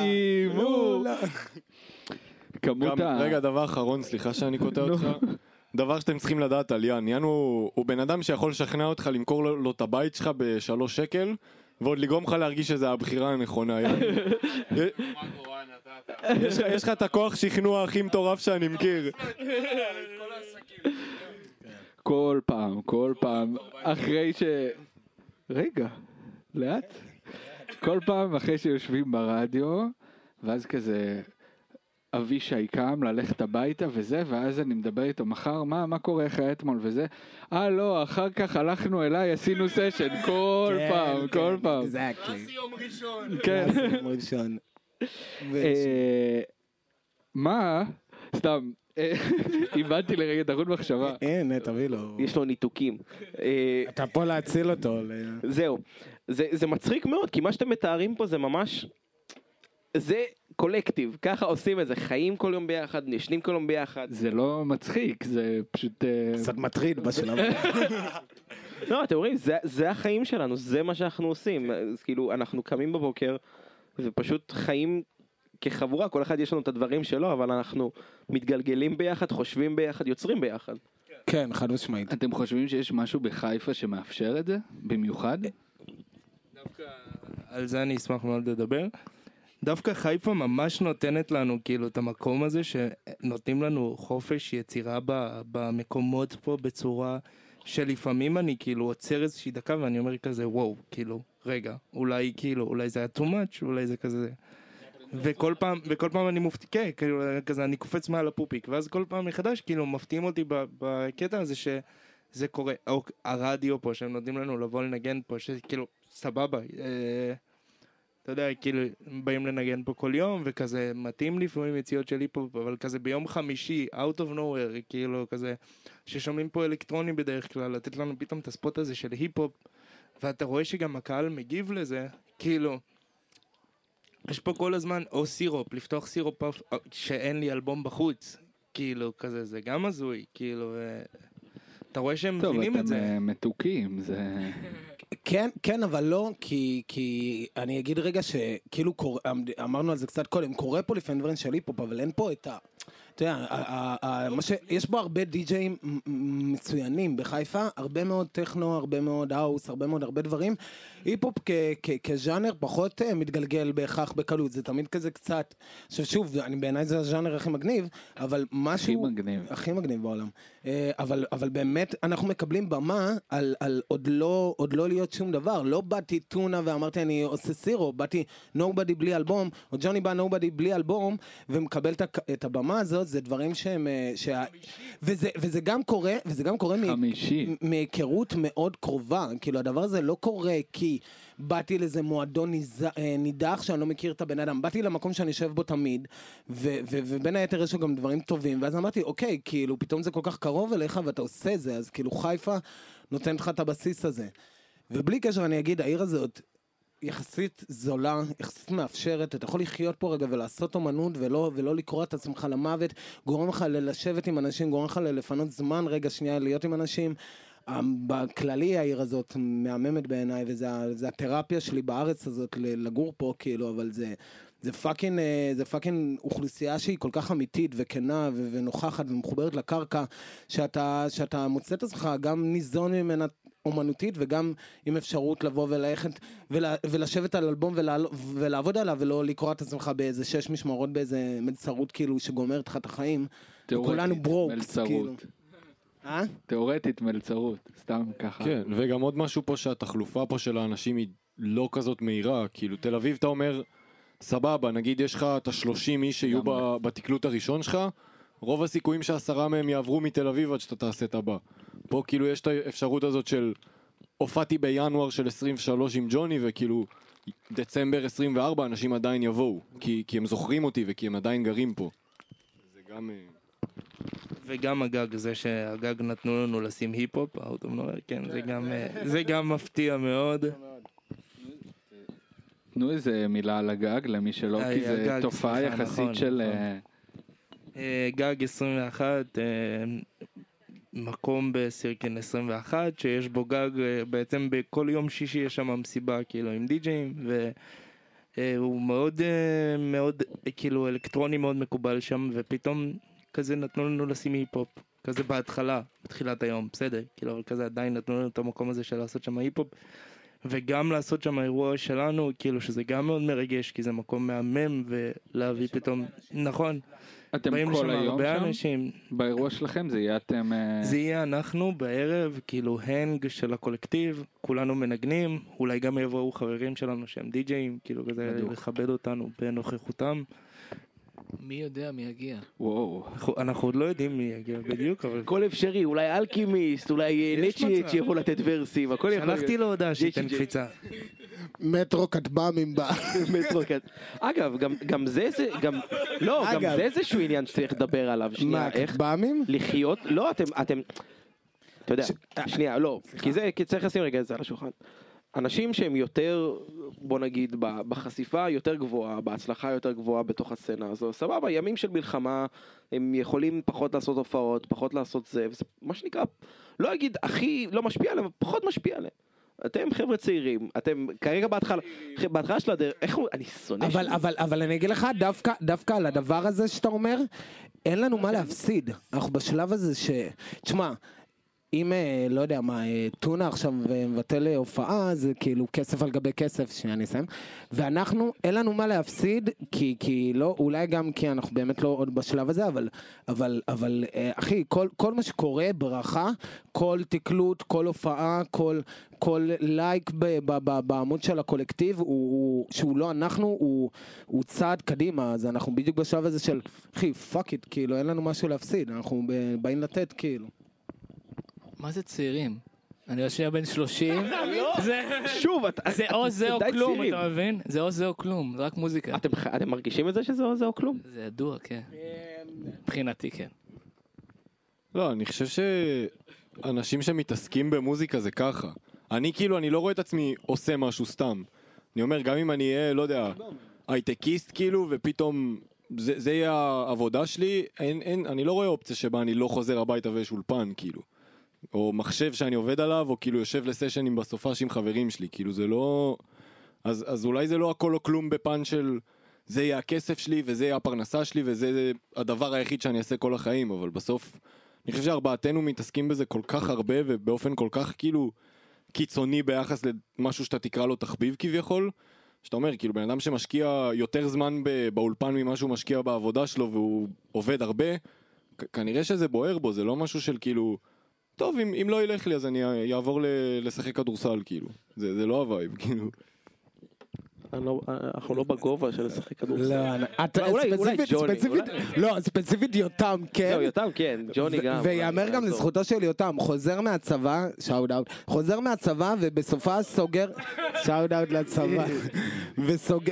רגע, דבר אחרון, סליחה שאני קוטע אותך. דבר שאתם צריכים לדעת על יאן. יאן הוא בן אדם שיכול לשכנע אותך למכור לו את הבית שלך ב3 שקל, ועוד לגרום לך להרגיש שזה הבחירה הנכונה. יש לך את הכוח שכנוע הכי מטורף שאני מכיר. כל פעם, אחרי רגע, לאט. כל פעם אחרי שיושבים ברדיו, ואז כזה, אבישי קם ללכת הביתה וזה, ואז אני מדבר איתו מחר, מה קורה לך אתמול וזה? לא, אחר כך הלכנו אליי, עשינו סשן, כל פעם. אקזקטלי. יום ראשון. כן. יום ראשון. מה? סתם. איבדתי לרגע תחוד מחשבה. אין, תביא לו. יש לו ניתוקים. אתה פה להציל אותו. זהו. זה מצחיק מאוד, כי מה שאתם מתארים פה זה ממש, זה קולקטיב, ככה עושים את זה, חיים כל יום ביחד, נשנים כל יום ביחד. זה לא מצחיק, זה פשוט קצת מטריד בשלב. לא, אתם רואים, זה החיים שלנו, זה מה שאנחנו עושים. אז כאילו, אנחנו קמים בבוקר, ופשוט חיים כחבורה, כל אחד יש לנו את הדברים שלו, אבל אנחנו מתגלגלים ביחד, חושבים ביחד, יוצרים ביחד. כן, חד משמעית. אתם חושבים שיש משהו בחיפה שמאפשר את זה? במיוחד? דווקא על זה אני אשמח מאוד לדבר. דווקא חיפה ממש נותנת לנו כאילו את המקום הזה שנותנים לנו חופש יצירה במקומות פה בצורה שלפעמים אני כאילו עוצר איזושהי דקה ואני אומר כזה וואו, כאילו רגע, אולי זה היה too much, אולי זה כזה. וכל פעם אני מופתיע, כן, כאילו כזה אני קופץ מעל הפופיק, ואז כל פעם מחדש כאילו מפתיעים אותי בקטע הזה שזה קורה, או הרדיו פה שהם נותנים לנו לבוא לנגן פה, שכאילו סבבה, אתה יודע, כאילו באים לנגן פה כל יום, וכזה מתאים לפעמים יציאות של היפ-הופ, אבל כזה ביום חמישי, out of nowhere, כאילו כזה, ששומעים פה אלקטרוני בדרך כלל, לתת לנו פתאום את הספוט הזה של היפ-הופ, ואתה רואה שגם הקהל מגיב לזה, כאילו, יש פה כל הזמן, או סירופ, לפתוח סירופ שאין לי אלבום בחוץ, כאילו כזה, זה גם הזוי, כאילו, אתה רואה שהם מבינים את זה. טוב, אתם מתוקים, זה... כן, אבל לא, כי אני אגיד רגע שכאילו אמרנו על זה קצת קודם, קורה פה לפעמים דברים של היפ-הופ, אבל אין פה את ה... אתה יודע, יש בו הרבה די-ג'אים מצוינים בחיפה, הרבה מאוד טכנו, הרבה מאוד האוס, הרבה דברים. היפ-הופ כז'אנר פחות מתגלגל בהכרח בקלות, זה תמיד כזה קצת, שוב, בעיניי זה הז'אנר הכי מגניב, אבל משהו... הכי מגניב בעולם. אבל באמת אנחנו מקבלים במה על עוד לא להיות שום דבר. לא באתי טונה ואמרתי אני עושה סירו, באתי נובדי בלי אלבום, או ג'וני בא נובדי בלי אלבום, ומקבל את הבמה הזאת, זה דברים שהם, וזה גם קורה, מהיכרות מאוד קרובה, כאילו הדבר הזה לא קורה כי באתי לזה מועדון נידח שאני לא מכיר את הבן אדם, באתי למקום שאני יושב בו תמיד, ובין היתר יש לו גם דברים טובים, ואז אמרתי, אוקיי, כאילו פתאום זה כל כך קרוב אליך ואתה עושה זה, אז כאילו חיפה נותנת לך את הבסיס הזה. ובלי קשר אני אגיד, העיר הזאת יחסית זולה, יחסית מאפשרת, אתה יכול לחיות פה רגע ולעשות אומנות ולא לקרוא את עצמך למוות, גורם לך לשבת עם אנשים, גורם לך לפנות זמן רגע שנייה להיות עם אנשים. בכללי העיר הזאת מהממת בעיניי, וזה התרפיה שלי בארץ הזאת לגור פה כאילו, אבל זה פאקינג אוכלוסייה שהיא כל כך אמיתית וכנה ונוכחת ומחוברת לקרקע, שאתה מוצא את עצמך גם ניזון ממנה אומנותית וגם עם אפשרות לבוא וללכת ולשבת על אלבום ולעבוד עליו ולא לקרוא את עצמך באיזה 6 משמרות באיזה מלצרות כאילו שגומרת לך את החיים. וכולנו ברוקס כאילו. תיאורטית מלצרות, סתם ככה. כן, וגם עוד משהו פה שהתחלופה פה של האנשים היא לא כזאת מהירה, כאילו תל אביב אתה אומר סבבה, נגיד יש לך את 30 איש שיהיו בתקלוט הראשון שלך, רוב הסיכויים ש10 מהם יעברו מתל אביב עד שאתה תעשה את הבא. פה כאילו יש את האפשרות הזאת של הופעתי בינואר של 23 עם ג'וני וכאילו דצמבר 24 אנשים עדיין יבואו, כי הם זוכרים אותי וכי הם עדיין גרים פה. זה גם... וגם הגג, זה שהגג נתנו לנו לשים היפ-הופ, כן, זה גם מפתיע מאוד. תנו איזה מילה על הגג למי שלא, כי זה תופעה יחסית של... גג 21, מקום בסירקין 21, שיש בו גג, בעצם בכל יום שישי יש שם מסיבה כאילו עם די-ג'יים, והוא מאוד, מאוד, כאילו אלקטרוני מאוד מקובל שם, ופתאום כזה נתנו לנו לשים היפ-הופ, כזה בהתחלה, בתחילת היום, בסדר, כאילו, אבל כזה עדיין נתנו לנו את המקום הזה של לעשות שם היפ-הופ, וגם לעשות שם האירוע שלנו, כאילו שזה גם מאוד מרגש, כי זה מקום מהמם, ולהביא פתאום, נכון, אתם כל היום שם? באירוע שלכם זה יהיה אתם... זה יהיה אנחנו בערב, כאילו הנג של הקולקטיב, כולנו מנגנים, אולי גם יבואו חברים שלנו שהם די-ג'אים, כאילו כזה לכבד אותנו בנוכחותם. מי יודע מי יגיע? וואו. אנחנו עוד לא יודעים מי יגיע בדיוק, אבל... הכל אפשרי, אולי אלקימיסט, אולי נצ'יץ' שיבוא לתת ורסים, הכל יכול להיות. שלחתי לו הודעה שייתן קפיצה. מטרו כטב"מים בא. אגב, גם זה איזשהו עניין שצריך לדבר עליו. מה, כטב"מים? לחיות, לא, אתם... אתה יודע, שנייה, לא, כי צריך לשים רגע את זה על השולחן. אנשים שהם יותר, בוא נגיד, בחשיפה יותר גבוהה, בהצלחה יותר גבוהה בתוך הסצנה הזו, סבבה, ימים של מלחמה, הם יכולים פחות לעשות הופעות, פחות לעשות זה, וזה מה שנקרא, לא אגיד הכי לא משפיע עליהם, פחות משפיע עליהם. אתם חבר'ה צעירים, אתם כרגע בהתחלה של הדרך, איך הוא, אני שונא שלי. אבל אני אגיד לך, דווקא על הדבר הזה שאתה אומר, אין לנו מה להפסיד. אנחנו בשלב הזה תשמע, אם, לא יודע מה, טונה עכשיו מבטל הופעה, זה כאילו כסף על גבי כסף, שאני אסיים, ואנחנו, אין לנו מה להפסיד, כי לא, אולי גם כי אנחנו באמת לא עוד בשלב הזה, אבל אחי, כל מה שקורה ברכה, כל תקלוט, כל הופעה, כל לייק בעמוד של הקולקטיב, שהוא לא אנחנו, הוא צעד קדימה, אז אנחנו בדיוק בשלב הזה של, אחי, פאק איט, כאילו, אין לנו משהו להפסיד, אנחנו באים לתת, כאילו. מה זה צעירים? אני השנייה בן 30. שוב, זה או זה או כלום, אתה מבין? זה או זה או כלום, זה רק מוזיקה. אתם מרגישים את זה שזה או זה או כלום? זה ידוע, כן. מבחינתי, כן. לא, אני חושב שאנשים שמתעסקים במוזיקה זה ככה. אני לא רואה את עצמי עושה משהו סתם. אני אומר, גם אם אני אהיה, לא יודע, הייטקיסט כאילו, ופתאום זה יהיה העבודה שלי, אני לא רואה אופציה שבה אני לא חוזר הביתה ויש אולפן, כאילו. או מחשב שאני עובד עליו, או כאילו יושב לסשנים בסופה עם חברים שלי, כאילו זה לא... אז אולי זה לא הכל או כלום בפן של זה יהיה הכסף שלי, וזה יהיה הפרנסה שלי, וזה הדבר היחיד שאני אעשה כל החיים, אבל בסוף, אני חושב שארבעתנו מתעסקים בזה כל כך הרבה, ובאופן כל כך כאילו קיצוני ביחס למשהו שאתה תקרא לו תחביב כביכול, שאתה אומר, כאילו בן אדם שמשקיע יותר זמן באולפן ממה שהוא משקיע בעבודה שלו, והוא עובד הרבה, כנראה שזה בוער בו, זה לא משהו של כאילו... טוב, אם לא ילך לי, אז אני אעבור לשחק כדורסל, כאילו. זה לא הווייב, כאילו. אנחנו לא בגובה של לשחק כדורסל. לא, אולי ג'וני. לא, ספציפית יותם, כן. זהו, יותם, כן, ג'וני גם. ויאמר גם לזכותו של יותם, חוזר מהצבא, שאוט אאוט, חוזר מהצבא ובסופה סוגר, שאוט אאוט לצבא, וסוגר...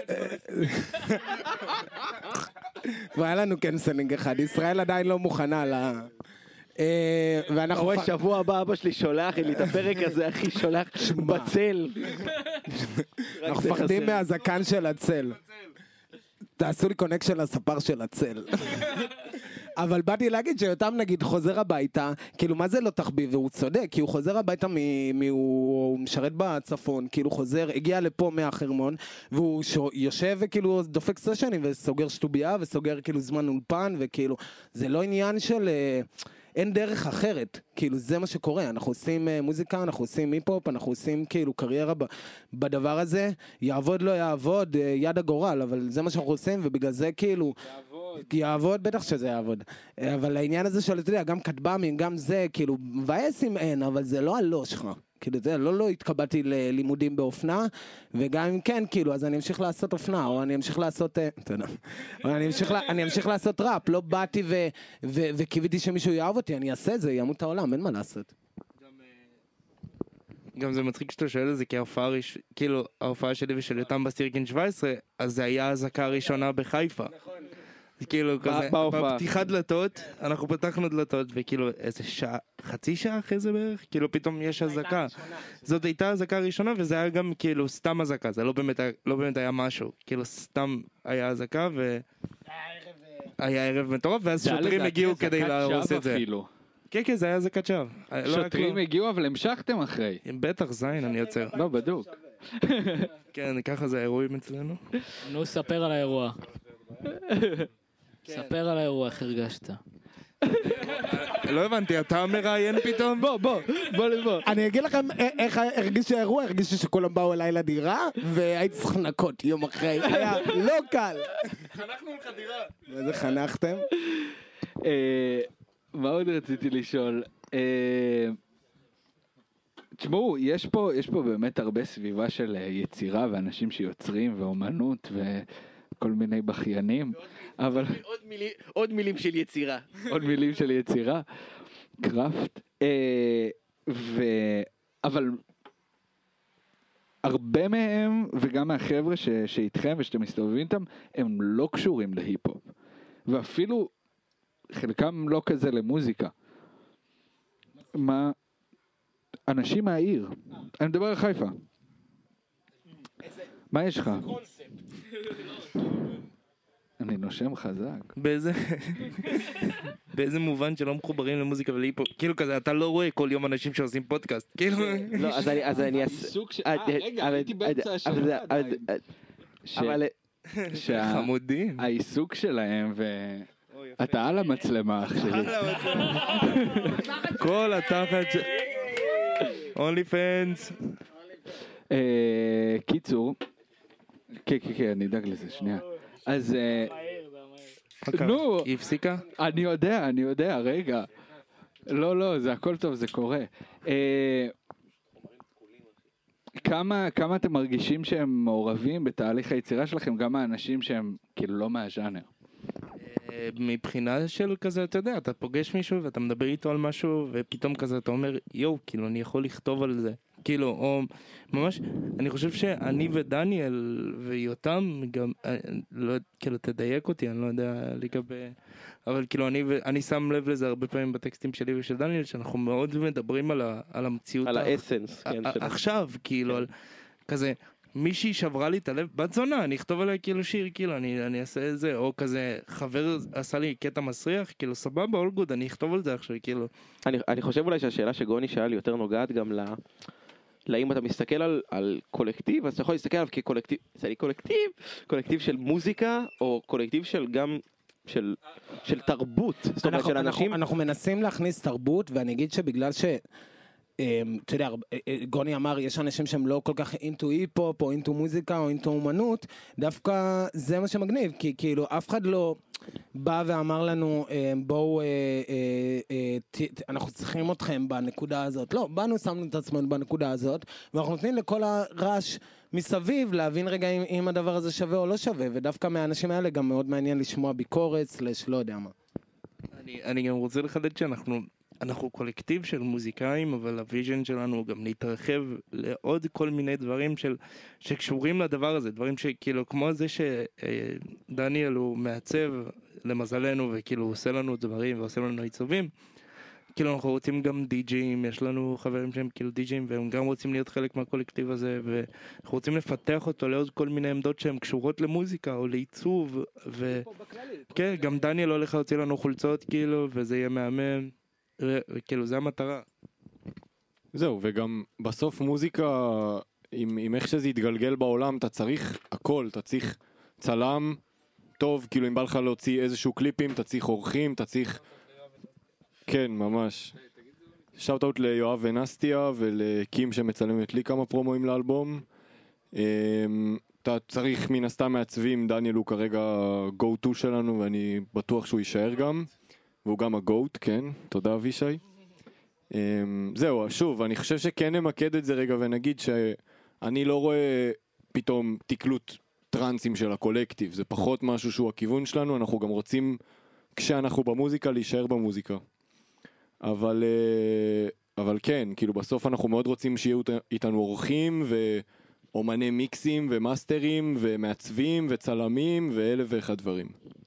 והיה לנו קנסלינג אחד, ישראל עדיין לא מוכנה ל... ואנחנו רואה שבוע הבא אבא שלי שולח לי את הפרק הזה, אחי, שולח בצל. אנחנו מפחדים מהזקן של הצל. תעשו לי קונקשן לספר של הצל. אבל באתי להגיד שיותם נגיד חוזר הביתה, כאילו מה זה לא תחביב, והוא צודק, כי הוא חוזר הביתה, הוא משרת בצפון, כאילו חוזר, הגיע לפה מהחרמון, והוא יושב וכאילו דופק סשנים וסוגר שטוביה וסוגר כאילו זמן אולפן, וכאילו זה לא עניין של... אין דרך אחרת, כאילו זה מה שקורה, אנחנו עושים מוזיקה, אנחנו עושים היפ-הופ, אנחנו עושים כאילו קריירה בדבר הזה, יעבוד לא יעבוד, יד הגורל, אבל זה מה שאנחנו עושים, ובגלל זה כאילו, יעבוד, בטח שזה יעבוד, אבל העניין הזה של, אתה יודע, גם כטב"מים, גם זה, כאילו, מבאסים אין, אבל זה לא הלא שלך. כאילו זה, לא התקבלתי ללימודים באופנה, וגם אם כן, כאילו, אז אני אמשיך לעשות אופנה, או אני אמשיך לעשות, או אני אמשיך לעשות ראפ, לא באתי וקיוויתי שמישהו יאהב אותי, אני אעשה את זה, ימות העולם, אין מה לעשות. גם זה מצחיק שאתה שואל את זה, כי ההופעה שלי ושל יותם בסירקין 17, אז זה היה ההזקה הראשונה בחיפה. כאילו כזה, בפתיחת דלתות, אנחנו פתחנו דלתות, וכאילו איזה שעה, חצי שעה אחרי זה בערך, כאילו פתאום יש הזקה. זאת הייתה הזקה הראשונה, וזה היה גם כאילו סתם הזקה, זה לא באמת היה משהו, כאילו סתם היה הזקה, והיה ערב מטורף, ואז שוטרים הגיעו כדי להרוס את זה. כן, זה היה הזקת שווא. שוטרים הגיעו, אבל המשכתם אחרי. בטח, זין, אני יוצר. לא, בדוק. כן, ככה זה האירועים אצלנו. נו, ספר על האירוע. ספר על האירוע, איך הרגשת? לא הבנתי, אתה מראיין פתאום? בוא. אני אגיד לכם איך הרגיש האירוע, הרגיש שכולם באו אליי לדירה, והייתי צריך לנקות יום אחרי, היה לא קל. חנכנו לך דירה. איזה חנכתם? מה עוד רציתי לשאול? תשמעו, יש פה באמת הרבה סביבה של יצירה, ואנשים שיוצרים, ואומנות, כל מיני בכיינים, אבל... עוד מילים של יצירה. עוד מילים של יצירה. קראפט. אבל הרבה מהם, וגם מהחבר'ה שאיתכם ושאתם מסתובבים איתם, הם לא קשורים להיפ-הופ. ואפילו חלקם לא כזה למוזיקה. מה? אנשים מהעיר. אני מדבר על חיפה. מה יש לך? אני נושם חזק. באיזה מובן שלא מחוברים למוזיקה ולהיפ-הופ? כאילו כזה, אתה לא רואה כל יום אנשים שעושים פודקאסט. כאילו... לא, אז אני... רגע, הייתי באמצע השנה עדיין. אבל... חמודים. העיסוק שלהם אתה על המצלמה, אח שלי. כל התחת... אונלי פנס. קיצור, כן, אני אדאג לזה, שנייה. אז... נו! היא הפסיקה? אני יודע, רגע. לא, זה הכל טוב, זה קורה. כמה אתם מרגישים שהם מעורבים בתהליך היצירה שלכם, גם האנשים שהם כאילו לא מהז'אנר? מבחינה של כזה, אתה יודע, אתה פוגש מישהו ואתה מדבר איתו על משהו, ופתאום כזה אתה אומר, יואו, כאילו אני יכול לכתוב על זה. כאילו, או ממש, אני חושב שאני ודניאל ויותם, גם, לא, כאילו תדייק אותי, אני לא יודע לגבי, אבל כאילו אני שם לב לזה הרבה פעמים בטקסטים שלי ושל דניאל, שאנחנו מאוד מדברים על המציאות. על האסנס, כן. עכשיו, כאילו, על כזה, מישהי שברה לי את הלב, בת זונה, אני אכתוב עליה כאילו שיר, כאילו, אני אעשה את זה, או כזה, חבר עשה לי קטע מסריח, כאילו, סבבה, all good, אני אכתוב על זה עכשיו, כאילו. אני חושב אולי שהשאלה שגוני שאל יותר נוגעת גם לאם אתה מסתכל על קולקטיב, אז אתה יכול להסתכל עליו כקולקטיב, זה לי קולקטיב של מוזיקה, או קולקטיב של גם, של תרבות, זאת אומרת של אנשים. אנחנו מנסים להכניס תרבות, ואני אגיד שבגלל ש... אתה יודע, גוני אמר, יש אנשים שהם לא כל כך אינטו היפ-הופ, או אינטו מוזיקה, או אינטו אומנות, דווקא זה מה שמגניב, כי כאילו אף אחד לא... בא ואמר לנו, בואו, אנחנו צריכים אתכם בנקודה הזאת. לא, באנו, שמנו את עצמנו בנקודה הזאת, ואנחנו נותנים לכל הרעש מסביב להבין רגע אם הדבר הזה שווה או לא שווה, ודווקא מהאנשים האלה גם מאוד מעניין לשמוע ביקורת, לא יודע מה. אני גם רוצה לחדד שאנחנו קולקטיב של מוזיקאים, אבל הוויז'ן שלנו הוא גם להתרחב לעוד כל מיני דברים שקשורים לדבר הזה, דברים שכאילו כמו זה שדניאל הוא מעצב למזלנו וכאילו הוא עושה לנו דברים ועושה לנו עיצובים, כאילו אנחנו רוצים גם די-ג'ים, יש לנו חברים שהם כאילו די-ג'ים והם גם רוצים להיות חלק מהקולקטיב הזה ואנחנו רוצים לפתח אותו לעוד כל מיני עמדות שהן קשורות למוזיקה או לעיצוב כן, גם דניאל הולך להוציא לנו חולצות כאילו וזה יהיה מהמם וכאילו זה המטרה. זהו, וגם בסוף מוזיקה, עם איך שזה יתגלגל בעולם, אתה צריך הכל, אתה צריך צלם טוב, כאילו אם בא לך להוציא איזשהו קליפים, אתה צריך אורחים, אתה צריך... כן, ממש. שאוט אאוט ליואב ונסטיה ולקים שמצלמת לי כמה פרומואים לאלבום. אתה צריך מן הסתם מעצבים, דניאל הוא כרגע go-to שלנו ואני בטוח שהוא יישאר גם. והוא גם הגוט, כן, תודה אבישי. זהו, שוב, אני חושב שכן נמקד את זה רגע ונגיד שאני לא רואה פתאום תקלות טרנסים של הקולקטיב, זה פחות משהו שהוא הכיוון שלנו, אנחנו גם רוצים כשאנחנו במוזיקה להישאר במוזיקה. אבל כן, כאילו בסוף אנחנו מאוד רוצים שיהיו איתנו אורחים ואומני מיקסים ומאסטרים ומעצבים וצלמים ואלף ואחד דברים.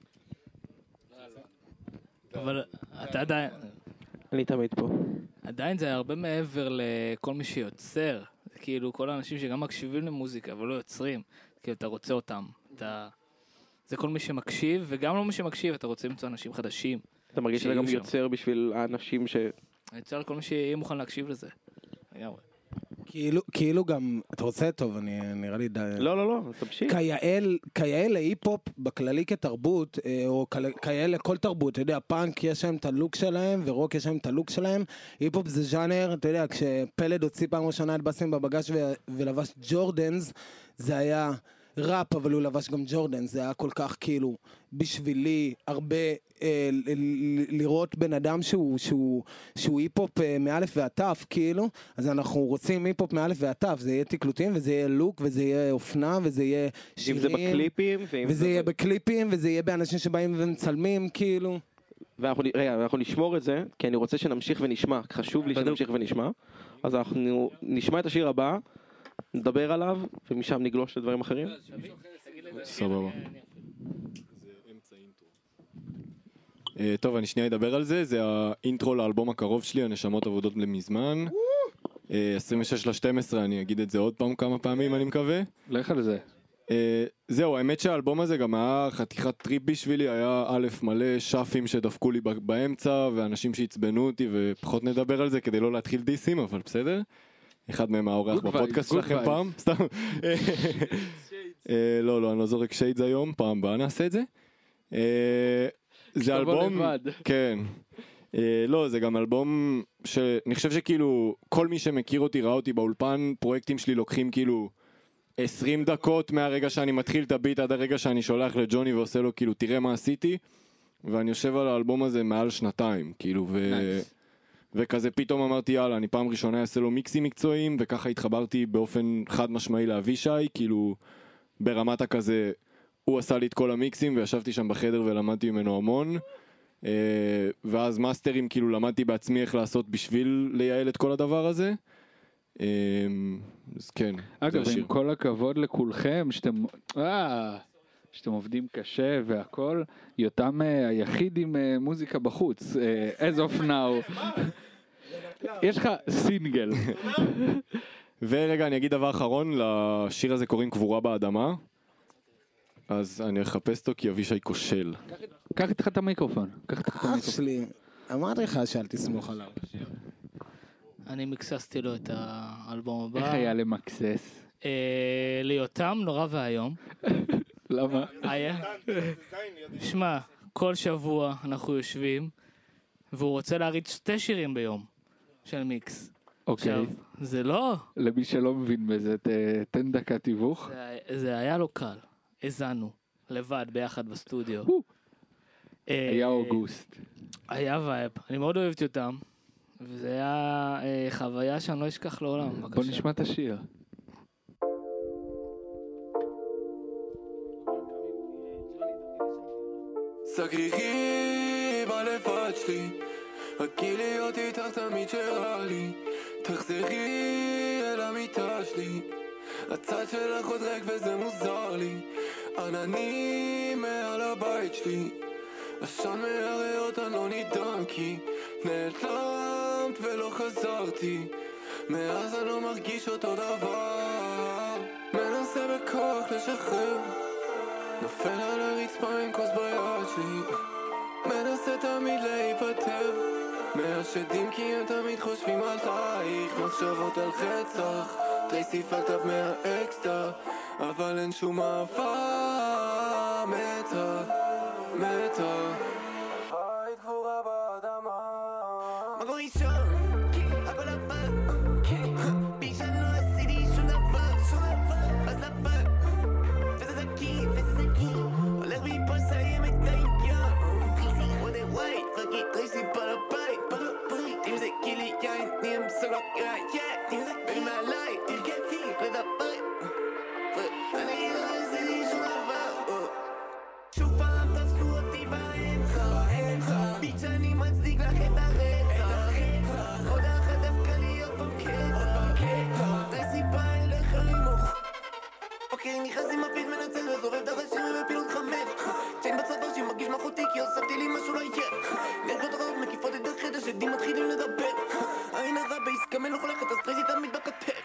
אבל אתה עדיין... אני תמיד פה. עדיין זה הרבה מעבר לכל מי שיוצר. זה כאילו כל האנשים שגם מקשיבים למוזיקה, אבל לא יוצרים. כאילו אתה רוצה אותם. זה כל מי שמקשיב, וגם לא מי שמקשיב, אתה רוצה למצוא אנשים חדשים. אתה מרגיש שאתה גם יוצר בשביל האנשים ש... אני יוצר לכל מי שיהיה מוכן להקשיב לזה. כאילו גם, אתה רוצה טוב, אני נראה לי די... לא, תמשיך. כיאה להיפ-הופ בכללי כתרבות, או כיאה לכל תרבות, אתה יודע, פאנק יש להם את הלוק שלהם, ורוק יש להם את הלוק שלהם, היפ-הופ זה ז'אנר, אתה יודע, כשפלד הוציא פעם ראשונה את בסים בבגש ולבש ג'ורדנס, זה היה ראפ, אבל הוא לבש גם ג'ורדנס, זה היה כל כך כאילו, בשבילי, הרבה... לראות בן אדם שהוא היפ-הופ מאלף ועטף כאילו, אז אנחנו רוצים היפ-הופ מאלף ועטף, זה יהיה תקלוטים וזה יהיה לוק וזה יהיה אופנה וזה יהיה שירים, אם זה בקליפים וזה יהיה בקליפים וזה יהיה באנשים שבאים ומצלמים כאילו. ואנחנו נשמור את זה כי אני רוצה שנמשיך ונשמע, חשוב לי שנמשיך ונשמע, אז אנחנו נשמע את השיר הבא, נדבר עליו ומשם נגלוש לדברים אחרים. סבבה. טוב, אני שנייה אדבר על זה, זה האינטרו לאלבום הקרוב שלי, הנשמות עבודות למזמן. 26/12, אני אגיד את זה עוד פעם כמה פעמים, אני מקווה. לך על זה. זהו, האמת שהאלבום הזה גם היה חתיכת טריפ בשבילי, היה א' מלא שפים שדפקו לי באמצע, ואנשים שהצבנו אותי, ופחות נדבר על זה כדי לא להתחיל דיסים, אבל בסדר. אחד מהם האורח בפודקאסט שלכם פעם, סתם. לא, אני לא זורק שיידס היום, פעם באה נעשה את זה. זה אלבום, כן, לא, זה גם אלבום שאני חושב שכאילו כל מי שמכיר אותי ראה אותי באולפן, פרויקטים שלי לוקחים כאילו 20 דקות מהרגע שאני מתחיל את הביט עד הרגע שאני שולח לג'וני ועושה לו כאילו תראה מה עשיתי, ואני יושב על האלבום הזה מעל שנתיים כאילו וכזה פתאום אמרתי יאללה אני פעם ראשונה אעשה לו מיקסים מקצועיים, וככה התחברתי באופן חד משמעי לאבישי, כאילו ברמת הכזה הוא עשה לי את כל המיקסים וישבתי שם בחדר ולמדתי ממנו המון, ואז מאסטרים כאילו למדתי בעצמי איך לעשות בשביל לייעל את כל הדבר הזה. אז כן. אגב, עם כל הכבוד לכולכם שאתם עובדים קשה והכל, יותם היחיד עם מוזיקה בחוץ, as of now. יש לך סינגל. ורגע אני אגיד דבר אחרון, לשיר הזה קוראים קבורה באדמה. אז אני אחפש אותו כי אבישי כושל. קח איתך את המיקרופון. אח שלי, אמרתי לך שאל תסמוך עליו. אני מקססתי לו את האלבום הבא. איך היה למקסס? ליותם נורא והיום. למה? שמע, כל שבוע אנחנו יושבים, והוא רוצה להריץ 2 שירים ביום של מיקס. אוקיי. עכשיו, זה לא... למי שלא מבין בזה, תן דקה תיווך. זה היה לו קל. הזנו, לבד, ביחד בסטודיו. היה אוגוסט. היה וייב, אני מאוד אוהבתי אותם, וזה היה חוויה שאני לא אשכח לעולם. בוא בבקשה. נשמע את השיר. סגרירי בלבד שלי, רגיל להיות איתך תמיד שרע לי. תחזרי אל המיטה שלי, הצד שלך עוד ריק וזה מוזר לי. עננים מעל הבית שלי, עשן מהריאות אני לא נדהם כי נעלמת ולא חזרתי. מאז אני לא מרגיש אותו דבר, מנסה בכוח לשחרר, נופל על הרצפה עם כוס ביד שלי, מנסה תמיד להיפטר מהשדים כי הם תמיד חושבים עלייך. מחשבות על חצח, טרייסי פלטאפ מהאקסטרה, אבל אין שום אהבה, מתה, מתה. היית גבורה באדמה, מקום ראשון, הכל לבן, בישן לא עשיתי שום דבר, אז לבן, וזה זקי, הולך מפה סיים את העניין. רואה ווייט, פאקי טרייסי בלבית, אם זה גילי יין, נהיה מסולוק יין, בין מעלי, תרגפי, לדבר, ואני לא עשיתי שום דבר. שוב פעם תפסו אותי באמצע, ביץ' אני מצדיק לך את הרצח, עוד אחת דווקא להיות בקטע, טרייסי בא אליך למוך. אוקיי, נכנס עם הפיד מנצל וזובב את הראשים ובפעילות 5, צ'יין בצד ראשי מרגיש מחותי כי הוספתי לי משהו לא יהיה. נרגות רעות מקיפות את החדר שדים מתחילים לדבר, העין הרע בעסקה מלוך הולכת אז טרייסי תמיד בכתף.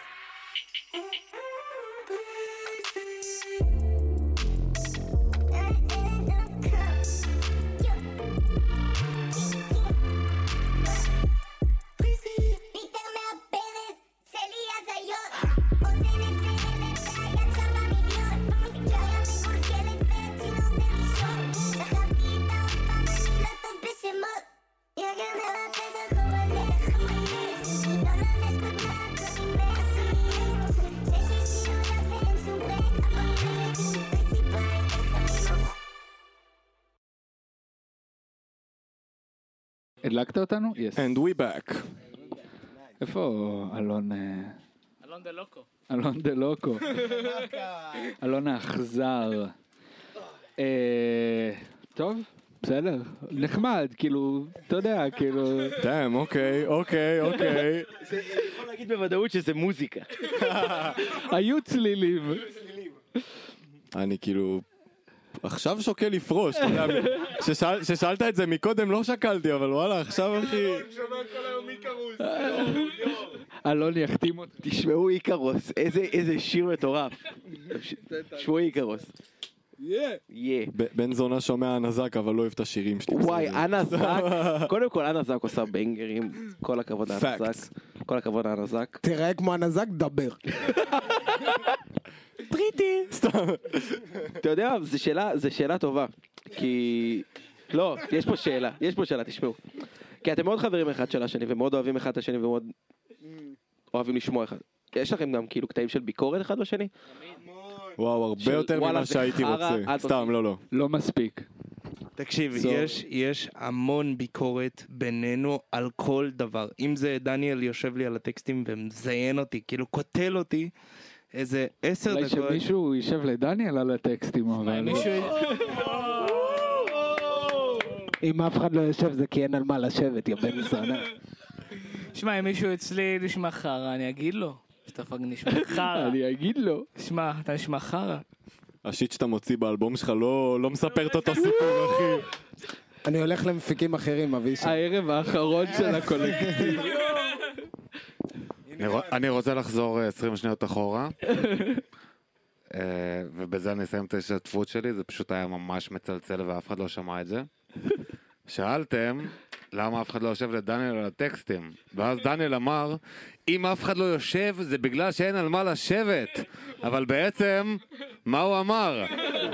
הדלקת אותנו? Yes. And we back. איפה אלון? אלון דה לוקו. אלון דה לוקו. אלון האכזר. טוב, בסדר. נחמד, כאילו, אתה יודע, כאילו... דאם, אוקיי. אני יכול להגיד בוודאות שזה מוזיקה. היו צלילים. אני כאילו... עכשיו שוקל לפרוש, אתה יודע, ששאלת את זה מקודם לא שקלתי, אבל וואלה, עכשיו אחי... אלון יחתים אותי. תשמעו איקרוס, איזה שיר מטורף. תשמעו איקרוס. בן זונה שומע הנזק, אבל לא אוהב את השירים שלי. וואי, הנזק, קודם כל הנזק עושה בנגרים, כל הכבוד הנזק. כל הכבוד הנזק. תראה כמו הנזק, דבר. טריטי. סתם. אתה יודע, זו שאלה טובה. כי... לא, יש פה שאלה, תשמעו. כי אתם מאוד חברים אחד של השני, ומאוד אוהבים אחד את השני, ומאוד אוהבים לשמוע אחד. יש לכם גם כאילו קטעים של ביקורת אחד לשני? וואו, הרבה יותר ממה שהייתי רוצה. סתם, לא. לא מספיק. תקשיב, יש המון ביקורת בינינו על כל דבר. אם זה דניאל יושב לי על הטקסטים ומזיין אותי, כאילו קוטל אותי, איזה 10 דקות. אולי שמישהו יישב לדניאל על הטקסטים, אבל... אם אף אחד לא יושב זה כי אין על מה לשבת, יא בן זונה. שמע, אם מישהו אצלי נשמע חרא, אני אגיד לו. שאתה נשמע חרא. אני אגיד לו. שמע, אתה נשמע חרא. השיט שאתה מוציא באלבום שלך לא מספרת אותו סיפור, אחי. אני הולך למפיקים אחרים, אבישי. הערב האחרון של הקולקטיב. אני רוצה לחזור 20 שניות אחורה, ובזה אני אסיים את ההשתתפות שלי. זה פשוט היה ממש מצלצל ואף אחד לא שמע את זה. שאלתם למה אף אחד לא יושב לדניאל על הטקסטים, ואז דניאל אמר, אם אף אחד לא יושב זה בגלל שאין על מה לשבת. אבל בעצם מה הוא אמר?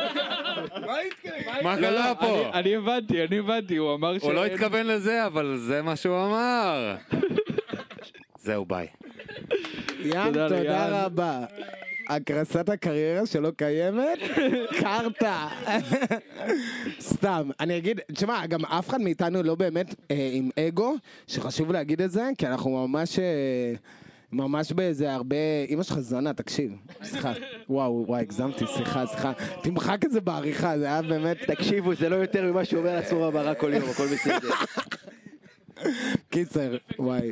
מה קרה פה? אני הבנתי, הוא אמר הוא לא התכוון לזה, אבל זה מה שהוא אמר. זהו, ביי. ים, תודה רבה. הקרסת הקריירה שלא קיימת, קרתה. סתם, אני אגיד, תשמע, גם אף אחד מאיתנו לא באמת עם אגו, שחשוב להגיד את זה, כי אנחנו ממש באיזה הרבה... אמא שלך זונה, תקשיב. סליחה. וואו, הגזמתי, סליחה. תמחק את זה בעריכה, זה היה באמת... תקשיבו, זה לא יותר ממה שהוא אומר לעצור המרה כל יום, הכל בסדר. קיצר, וואי.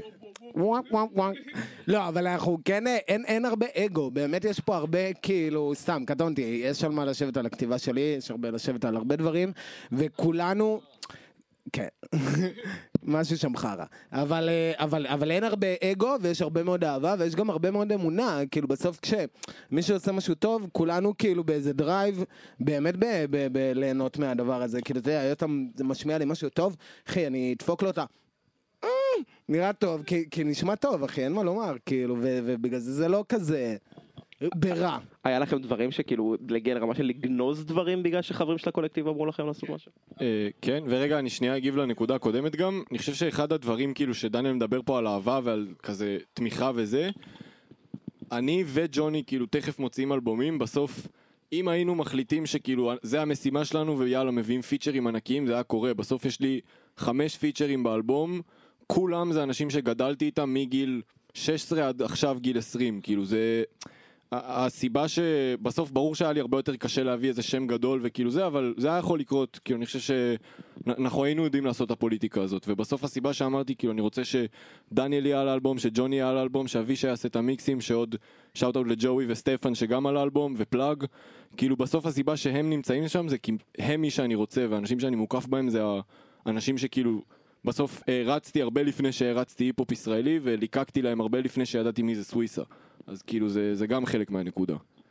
לא, אבל אנחנו כן, אין הרבה אגו, באמת יש פה הרבה, כאילו, סתם, קטונתי, יש על מה לשבת על הכתיבה שלי, יש הרבה לשבת על הרבה דברים, וכולנו, כן, משהו שם חרה, אבל אין הרבה אגו, ויש הרבה מאוד אהבה, ויש גם הרבה מאוד אמונה, כאילו בסוף כשמישהו עושה משהו טוב, כולנו כאילו באיזה דרייב, באמת ליהנות מהדבר הזה, כאילו, אתה יודע, זה משמיע לי משהו טוב, אחי, אני אדפוק לו אותה, נראה טוב, כי נשמע טוב, אחי, אין מה לומר, כאילו, ובגלל זה לא כזה ברע. היה לכם דברים שכאילו, להגיע לרמה של לגנוז דברים בגלל שחברים של הקולקטיב אמרו לכם לעשות משהו? כן, ורגע, אני שנייה אגיב לנקודה הקודמת גם, אני חושב שאחד הדברים כאילו שדניאל מדבר פה על אהבה ועל כזה תמיכה וזה, אני וג'וני כאילו תכף מוציאים אלבומים, בסוף, אם היינו מחליטים שכאילו זה המשימה שלנו ויאללה מביאים פיצ'רים ענקיים, זה היה קורה, בסוף יש לי 5 פיצ'רים באלבום, כולם זה אנשים שגדלתי איתם מגיל 16 עד עכשיו גיל 20, כאילו זה הסיבה שבסוף ברור שהיה לי הרבה יותר קשה להביא איזה שם גדול וכאילו זה, אבל זה היה יכול לקרות, כאילו אני חושב שאנחנו היינו יודעים לעשות את הפוליטיקה הזאת, ובסוף הסיבה שאמרתי, כאילו אני רוצה שדניאל יהיה על האלבום, שג'וני יהיה על האלבום, שאבישי יעשה את המיקסים, שעוד שאוט אאוט לג'וי וסטפן שגם על האלבום, ופלאג, כאילו בסוף הסיבה שהם נמצאים שם זה כי הם מי שאני רוצה, ואנשים שאני מוקף בהם זה האנשים שכאילו בסוף הרצתי הרבה לפני שהרצתי היפ-הופ ישראלי, וליקקתי להם הרבה לפני שידעתי מי זה סוויסה. אז כאילו זה גם חלק מהנקודה.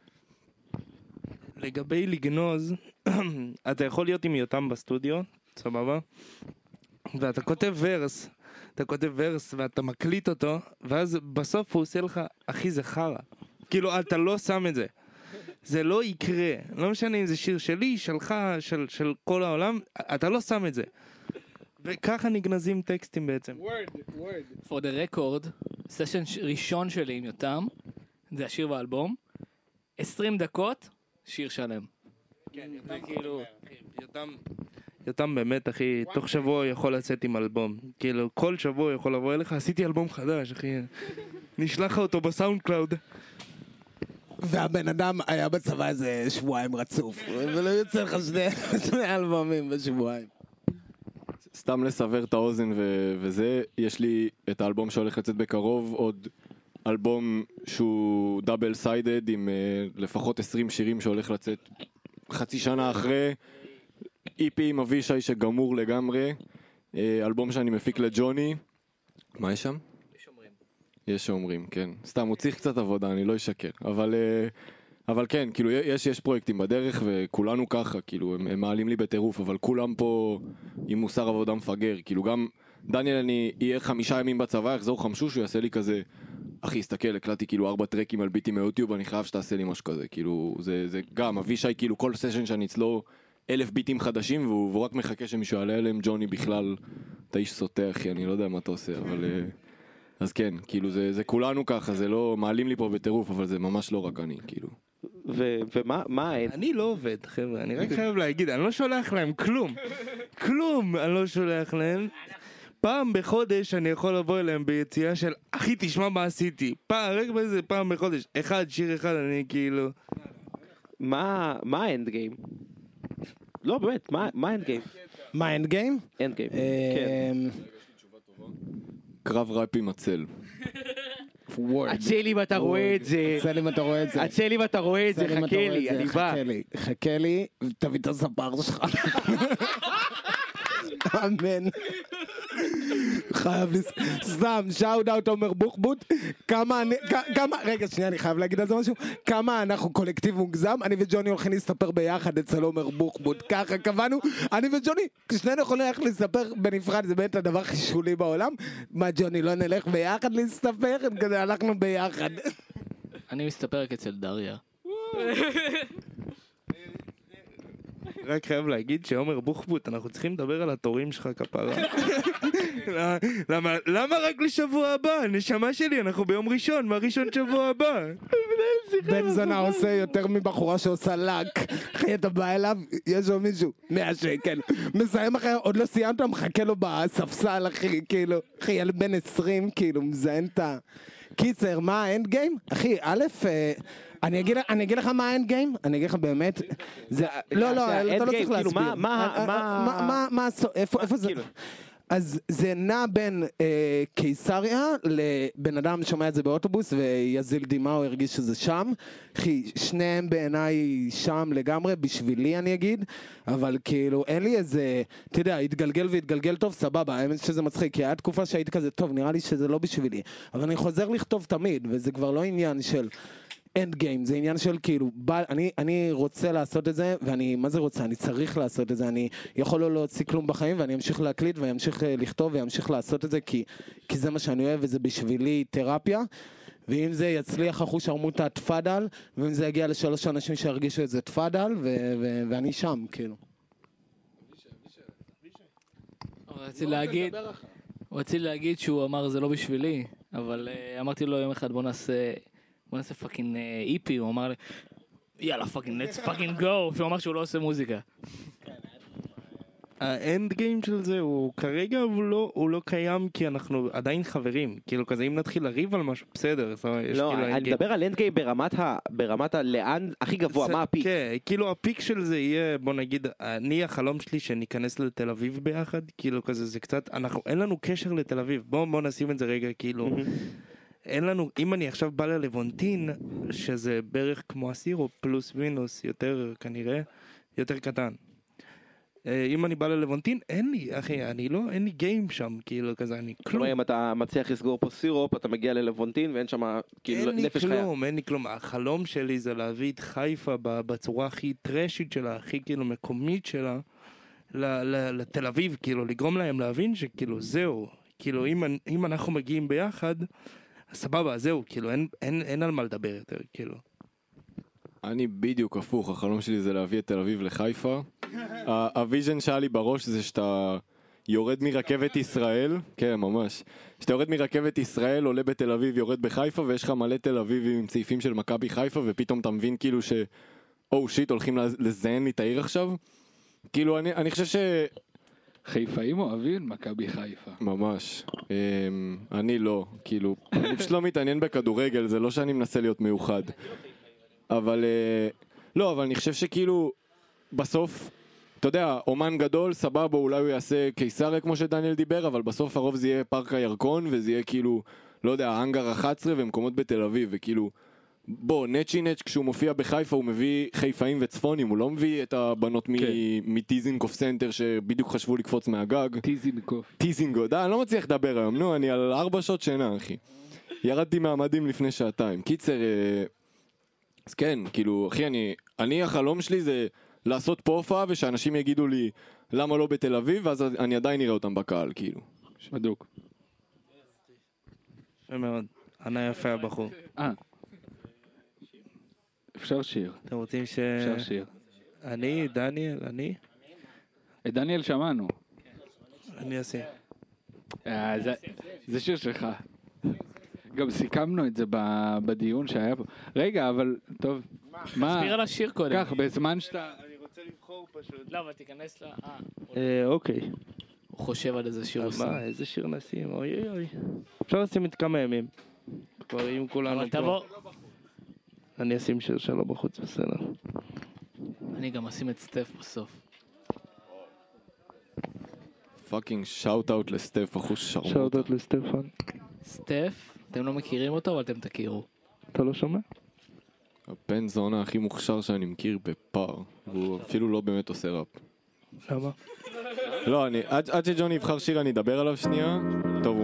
לגבי לגנוז, אתה יכול להיות עם יותם בסטודיו, סבבה? ואתה כותב ורס, ואתה מקליט אותו, ואז בסוף הוא עושה לך, אחי זה חרה. כאילו אתה לא שם את זה. זה לא יקרה. לא משנה אם זה שיר שלי, שלך, של כל העולם, אתה לא שם את זה. וככה נגנזים טקסטים בעצם. For the record, סשן ראשון שלי עם יותם, זה השיר באלבום, 20 דקות, שיר שלם. כן, יותם באמת, אחי, תוך שבוע יכול לצאת עם אלבום. כאילו, כל שבוע יכול לבוא אליך, עשיתי אלבום חדש, אחי. נשלח אותו בסאונד קלאוד. והבן אדם היה בצבא איזה שבועיים רצוף, ולא יוצא לך שני אלבומים בשבועיים. סתם לסבר את האוזן וזה, יש לי את האלבום שהולך לצאת בקרוב, עוד אלבום שהוא דאבל סיידד עם לפחות 20 שירים שהולך לצאת חצי שנה אחרי, איפי עם אבישי שגמור לגמרי, אלבום שאני מפיק לג'וני. מה יש שם? יש שאומרים, כן. סתם, הוא צריך קצת עבודה, אני לא אשקר. אבל כן, כאילו, יש פרויקטים בדרך, וכולנו ככה, כאילו, הם מעלים לי בטירוף, אבל כולם פה עם מוסר עבודה מפגר. כאילו, גם דניאל, אני אהיה 5 ימים בצבא, יחזור חמשו, שהוא יעשה לי כזה, אחי, הסתכל, הקלטתי כאילו 4 טרקים על ביטים מיוטיוב, אני חייב שתעשה לי משהו כזה. כאילו, זה גם, אבישי, כאילו, כל סשן שאני אצלו 1000 ביטים חדשים, והוא רק מחכה שמישהו יעלה אליהם, ג'וני בכלל, אתה איש סוטה, אחי, אני לא יודע מה אתה עושה, אבל... אז כן, כאילו, זה כולנו ככה, זה לא, מעלים לי פה בטירוף, אבל זה ממש לא רק אני, כאילו. ומה אני לא עובד, חבר'ה, אני רק חייב להגיד, אני לא שולח להם כלום אני לא שולח להם. פעם בחודש אני יכול לבוא אליהם ביציאה של, אחי, תשמע מה עשיתי. רק באיזה פעם בחודש, שיר אחד, אני כאילו... מה האנד גיים? לא, באמת, מה האנד גיים? מה האנד גיים? אנד גיים, כן. קרב ראפ עם הצל. הצל אם אתה רואה את זה. הצל אם אתה רואה את זה. הצל אם אתה רואה את זה, חכה לי, אני בא. חכה לי, תביא את הספר שלך. אמן. חייב סתם, שאוט אאוט עומר בוחבוט. רגע, שנייה, אני חייב להגיד על זה משהו. כמה אנחנו קולקטיב מוגזם, אני וג'וני הולכים להסתפר ביחד אצל עומר בוחבוט. ככה קבענו, אני וג'וני, שנינו יכולים ללכת להסתפר בנפרד, זה באמת הדבר הכי שולי בעולם. מה, ג'וני, לא נלך ביחד להסתפר? כזה הלכנו ביחד. אני מסתפר רק אצל דריה. רק חייב להגיד שעומר בוחבוט, אנחנו צריכים לדבר על התורים שלך כפרה. למה רק לשבוע הבא? נשמה שלי, אנחנו ביום ראשון, מה ראשון שבוע הבא? בן זונה עושה יותר מבחורה שעושה לק. אחי, אתה בא אליו, יש לו מישהו, 100 שקל. מסיים אחרי, עוד לא סיימת, מחכה לו בספסל, אחי, כאילו. אחי, ילד בן 20, כאילו, מזיין את ה... קיצר, מה האנד גיים? אחי, א', אני אגיד לך מה האנד גיים? אני אגיד לך באמת, לא, אתה לא צריך להסביר. איפה זה? אז זה נע בין קיסריה לבן אדם שומע את זה באוטובוס ויזיל דמעה או הרגיש שזה שם. אחי, שניהם בעיניי שם לגמרי, בשבילי אני אגיד, אבל כאילו אין לי איזה, אתה יודע, התגלגל טוב, סבבה, האמת שזה מצחיק, כי היה תקופה שהייתי כזה, טוב, נראה לי שזה לא בשבילי, אבל אני חוזר לכתוב תמיד, וזה כבר לא עניין של... אנד גיים, זה עניין של כאילו, אני רוצה לעשות את זה, ואני, מה זה רוצה? אני צריך לעשות את זה, אני יכול לא להוציא כלום בחיים, ואני אמשיך להקליט, ואמשיך לכתוב, ואמשיך לעשות את זה, כי זה מה שאני אוהב, וזה בשבילי תרפיה, ואם זה יצליח אחוש שרמוטה תפדל, ואם זה יגיע ל3 אנשים שירגישו את זה תפדל, ואני שם, כאילו. רציתי להגיד שהוא אמר זה לא בשבילי, אבל אמרתי לו יום אחד בוא נעשה פאקינג איפי, הוא אמר לי, יאללה פאקינג, let's fucking go, שהוא אמר שהוא לא עושה מוזיקה. האנד גיים של זה הוא כרגע הוא לא קיים כי אנחנו עדיין חברים, כאילו כזה אם נתחיל לריב על משהו בסדר. לא, אני מדבר על אנד גיים ברמת הלאן הכי גבוה, מה הפיק? כן, כאילו הפיק של זה יהיה, בוא נגיד, החלום שלי שניכנס לתל אביב ביחד, כאילו כזה זה קצת, אין לנו קשר לתל אביב, בוא נשים את זה רגע, כאילו אין לנו, אם אני עכשיו בא ללוונטין, שזה בערך כמו הסירו, פלוס מינוס, יותר כנראה, יותר קטן. אם אני בא ללוונטין, אין לי, אחי, אין לי גיים שם, כאילו, כזה, אני כלום. אם אתה מצליח לסגור פה סירופ, אתה מגיע ללוונטין, ואין שם, כאילו, נפש חיה. אין לי כלום, החלום שלי זה להביא את חיפה בצורה הכי טרשית שלה, הכי כאילו מקומית שלה, לתל אביב, כאילו, לגרום להם להבין שכאילו, זהו, כאילו, אם אנחנו מגיעים ביחד, סבבה, זהו, כאילו, אין על מה לדבר יותר, כאילו. אני בדיוק הפוך, החלום שלי זה להביא את תל אביב לחיפה. הוויז'ן שהיה לי בראש זה שאתה יורד מרכבת ישראל, כן ממש, שאתה יורד מרכבת ישראל, עולה בתל אביב, יורד בחיפה, ויש לך מלא תל אביבים עם צעיפים של מכבי חיפה, ופתאום אתה מבין כאילו שיט, הולכים לזיין לי את העיר עכשיו. כאילו אני חושב ש... חיפאים אוהבים מכבי חיפה. ממש. אני לא, כאילו, אני פשוט לא מתעניין בכדורגל, זה לא שאני מנסה להיות מיוחד. אבל אני חושב שכאילו, בסוף, אתה יודע, אומן גדול, סבבה, אולי הוא יעשה קיסריה כמו שדניאל דיבר, אבל בסוף הרוב זה יהיה פארק הירקון, וזה יהיה כאילו, לא יודע, האנגר 11 ומקומות בתל אביב, וכאילו, נצ'י כשהוא מופיע בחיפה, הוא מביא חיפאים וצפונים, הוא לא מביא את הבנות מטיזינגוף סנטר שבדיוק חשבו לקפוץ מהגג. טיזינגוף, אני לא מצליח לדבר היום, אני על 4 שעות שינה, אחי. ירדתי מהמדים לפני שעתיים. קיצר, אז כן, כאילו, אחי, אני החלום שלי זה לעשות פה הופעה ושאנשים יגידו לי למה לא בתל אביב, ואז אני עדיין נראה אותם בקהל, כאילו. בדוק. יפה מאוד, ענה יפה הבחור. אפשר שיר. אתם רוצים אפשר שיר. אני, דניאל, את דניאל שמענו. אני אעשה. זה שיר שלך. גם סיכמנו את זה בדיון שהיה פה. רגע, אבל טוב. תסביר על השיר קודם. כך, בזמן שאתה... אני רוצה לבחור פשוט. לא, אבל תיכנס ל... אוקיי. הוא חושב על איזה שיר עושה. איזה שיר נשים? אוי. אפשר לשים את כמה ימים. כבר אם כולנו אבל פה. תבוא. אני אשים שיר שלו בחוץ, בסדר. אני גם אשים את סטף בסוף. פאקינג שאוט אאוט לסטף, אחוש שרמוטה. שאוט אאוט לסטפן. סטף, אתם לא מכירים אותו, אבל אתם תכירו. אתה לא שומע? הבן זונה הכי מוכשר שאני מכיר בפאר, והוא אפילו לא באמת עושה ראפ. למה? לא, עד שג'וני יבחר שיר אני אדבר עליו שנייה. טוב,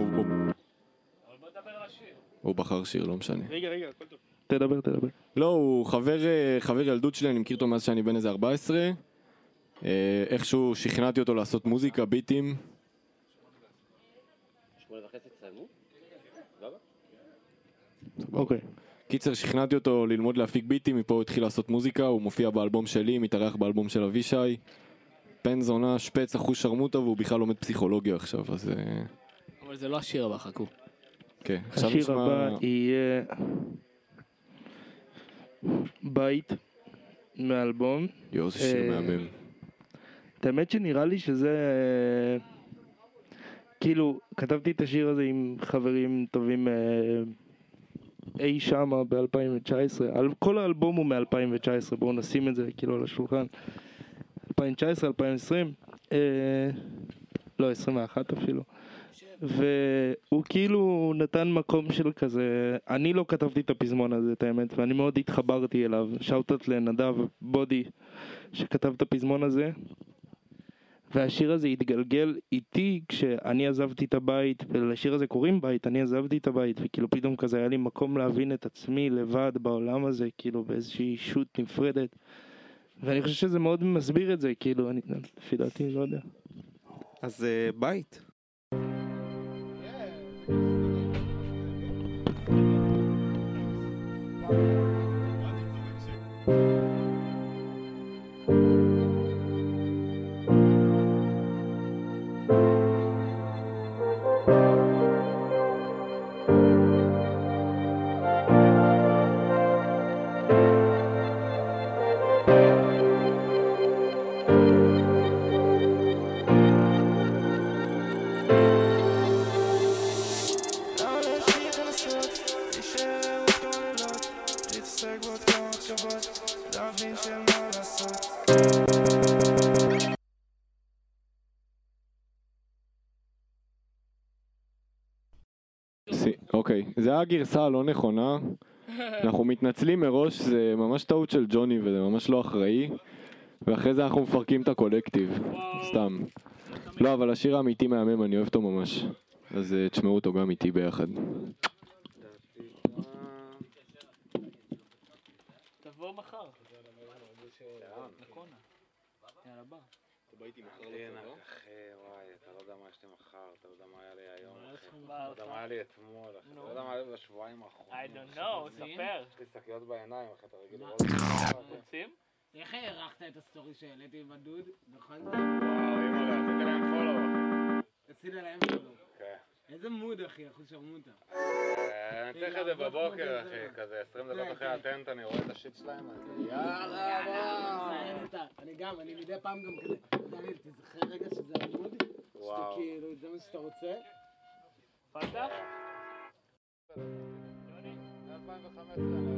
הוא בחר שיר, לא משנה. רגע, הכל טוב. תדבר. לא, הוא חבר ילדות שלי, אני מכיר אותו מאז שאני בן איזה 14. איכשהו שכנעתי אותו לעשות מוזיקה, ביטים. 8:30 תסיימו? אוקיי. קיצר, שכנעתי אותו ללמוד להפיק ביטים, מפה הוא התחיל לעשות מוזיקה, הוא מופיע באלבום שלי, מתארח באלבום של אבישי. בן זונה, שפץ, אחוש שרמוטה, והוא בכלל לומד פסיכולוגיה עכשיו, אז... אבל זה לא השיר הבא, חכו. כן, השיר הבא יהיה... בית מאלבום. יואו, זה שיר מהמם. את האמת שנראה לי שזה... כאילו, כתבתי את השיר הזה עם חברים טובים אי שמה ב-2019. כל האלבום הוא מ-2019, בואו נשים את זה כאילו על השולחן. 2019, 2020, לא, 21 אפילו. והוא כאילו נתן מקום של כזה, אני לא כתבתי את הפזמון הזה, את האמת, ואני מאוד התחברתי אליו. שאוטות לנדב בודי שכתב את הפזמון הזה. והשיר הזה התגלגל איתי כשאני עזבתי את הבית, ולשיר הזה קוראים בית, אני עזבתי את הבית, וכאילו פתאום כזה היה לי מקום להבין את עצמי לבד בעולם הזה, כאילו באיזושהי אישות נפרדת. ואני חושב שזה מאוד מסביר את זה, כאילו, אני לפי דעתי, לא יודע. אז בית. אוקיי, זה היה הגרסה הלא נכונה. אנחנו מתנצלים מראש, זה ממש טעות של ג'וני וזה ממש לא אחראי. ואחרי זה אנחנו מפרקים את הקולקטיב, סתם. לא, אבל השיר האמיתי מהמם, אני אוהב אותו ממש. אז תשמעו אותו גם איתי ביחד. תבוא מחר. לקונה. יאללה בא. אחי, וואי, אתה לא יודע מה יש לי מחר, אתה לא יודע מה היה לי היום, אחי. אתה לא יודע מה היה לי אתמול, אחי. אתה לא יודע מה היה לי בשבועיים האחרונים. I don't know, ספר. יש לי שקיות בעיניים, אחי, אתה רגיל לראות. רוצים? איך הערכת את הסטורי שהעליתי עם הדוד? נכון? וואו, אימא, עשית להם פולו. עשית להם פולו. כן. איזה מוד, אחי, אחוז שרמוטה. אני צריך את זה בבוקר, אחי, כזה 20 דקות אחרי הטנט, אני רואה את השיט שלהם, יאללה, אני מדי פעם גם כזה, דניאל, תזכר רגע שזה המוד, שאתה כאילו, זה מה שאתה רוצה. פתח? 2015.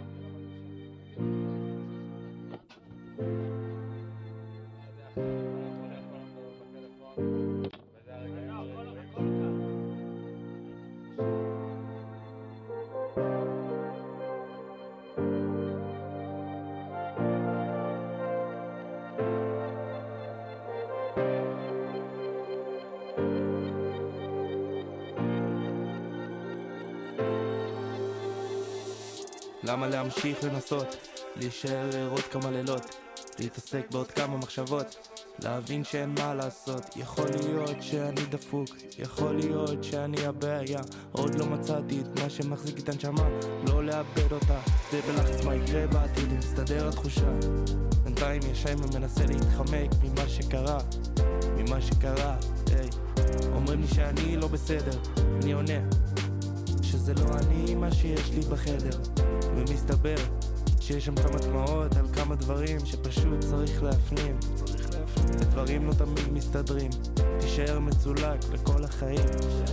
למה להמשיך לנסות, להישאר ערות כמה לילות, להתעסק בעוד כמה מחשבות, להבין שאין מה לעשות. יכול להיות שאני דפוק, יכול להיות שאני הבעיה, עוד לא מצאתי את מה שמחזיק את הנשמה, לא לאבד אותה, זה בלחץ מה יקרה בעתיד, מסתדר התחושה. בינתיים ישיים ומנסה להתחמק ממה שקרה, היי. אומרים לי שאני לא בסדר, אני עונה שזה לא אני מה שיש לי בחדר, ומסתבר שיש שם כמה דמעות על כמה דברים שפשוט צריך להפנים. הדברים לא תמיד מסתדרים, תישאר מצולק לכל החיים.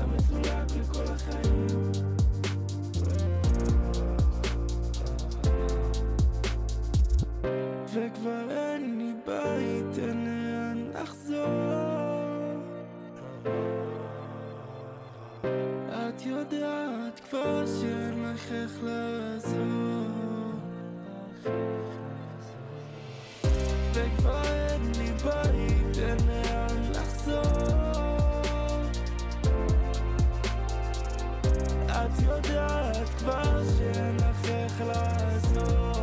וכבר אין לי בית, אין לאן לחזור. את יודעת כבר שאין לך איך לעזור, וכבר אין לי בית, אין לאן לחזור. את יודעת כבר שאין לך איך לעזור,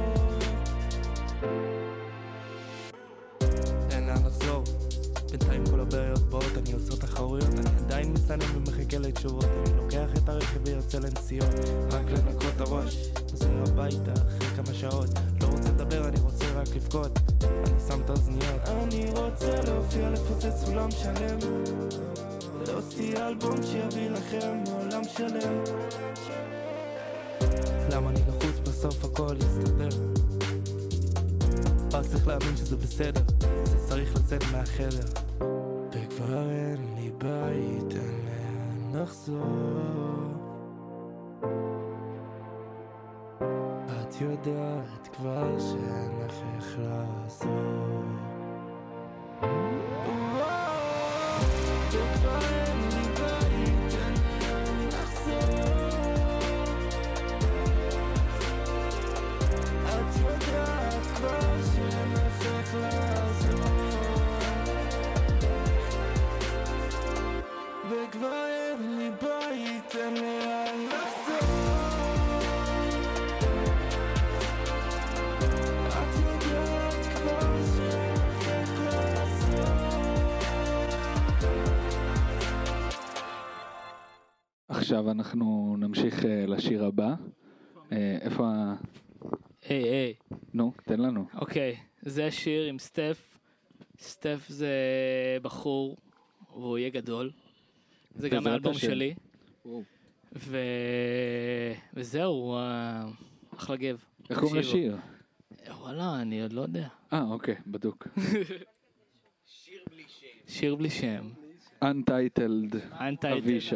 אין לאן לחזור. בינתיים כל הבעיות באות, אני יוצר תחרויות, אני עדיין מסנן ומחכה לתשובות, אני לוקח את הרכב ויוצא לנסיעות, רק לנקות את הראש, חוזר הביתה אחרי כמה שעות, לא רוצה לדבר, אני רוצה רק לבכות, אני שם את האוזניות, אני רוצה להופיע לפוצץ סולם שלם, להוציא אלבום שיביא לכם עולם שלם. למה אני לחוץ בסוף הכל יסתדר. רק צריך להאמין שזה בסדר, זה צריך לצאת מהחדר. וכבר אין לי בית, אין לאן לחזור. את יודעת כבר שאין לך איך לעזור. וכבר אין לי בית, אין לאן לחזור. את יודעת כבר שאין לך איך לעזור. וכבר אין לי בית, אין לאן לחזור. את יודעת כבר שאין לך איך לעזור. עכשיו אנחנו נמשיך לשיר הבא. איפה ה... היי. נו, תן לנו. אוקיי, זה השיר עם סטף. סטף זה בחור, והוא יהיה גדול. זה גם בעזרת האלבום השם. שלי. וזהו, אחלה גב. איך קוראים תקשיבו. לשיר? וואלה, אני עוד לא יודע. אוקיי, בדוק. שיר בלי שם. Untitled Untitled. אבישי.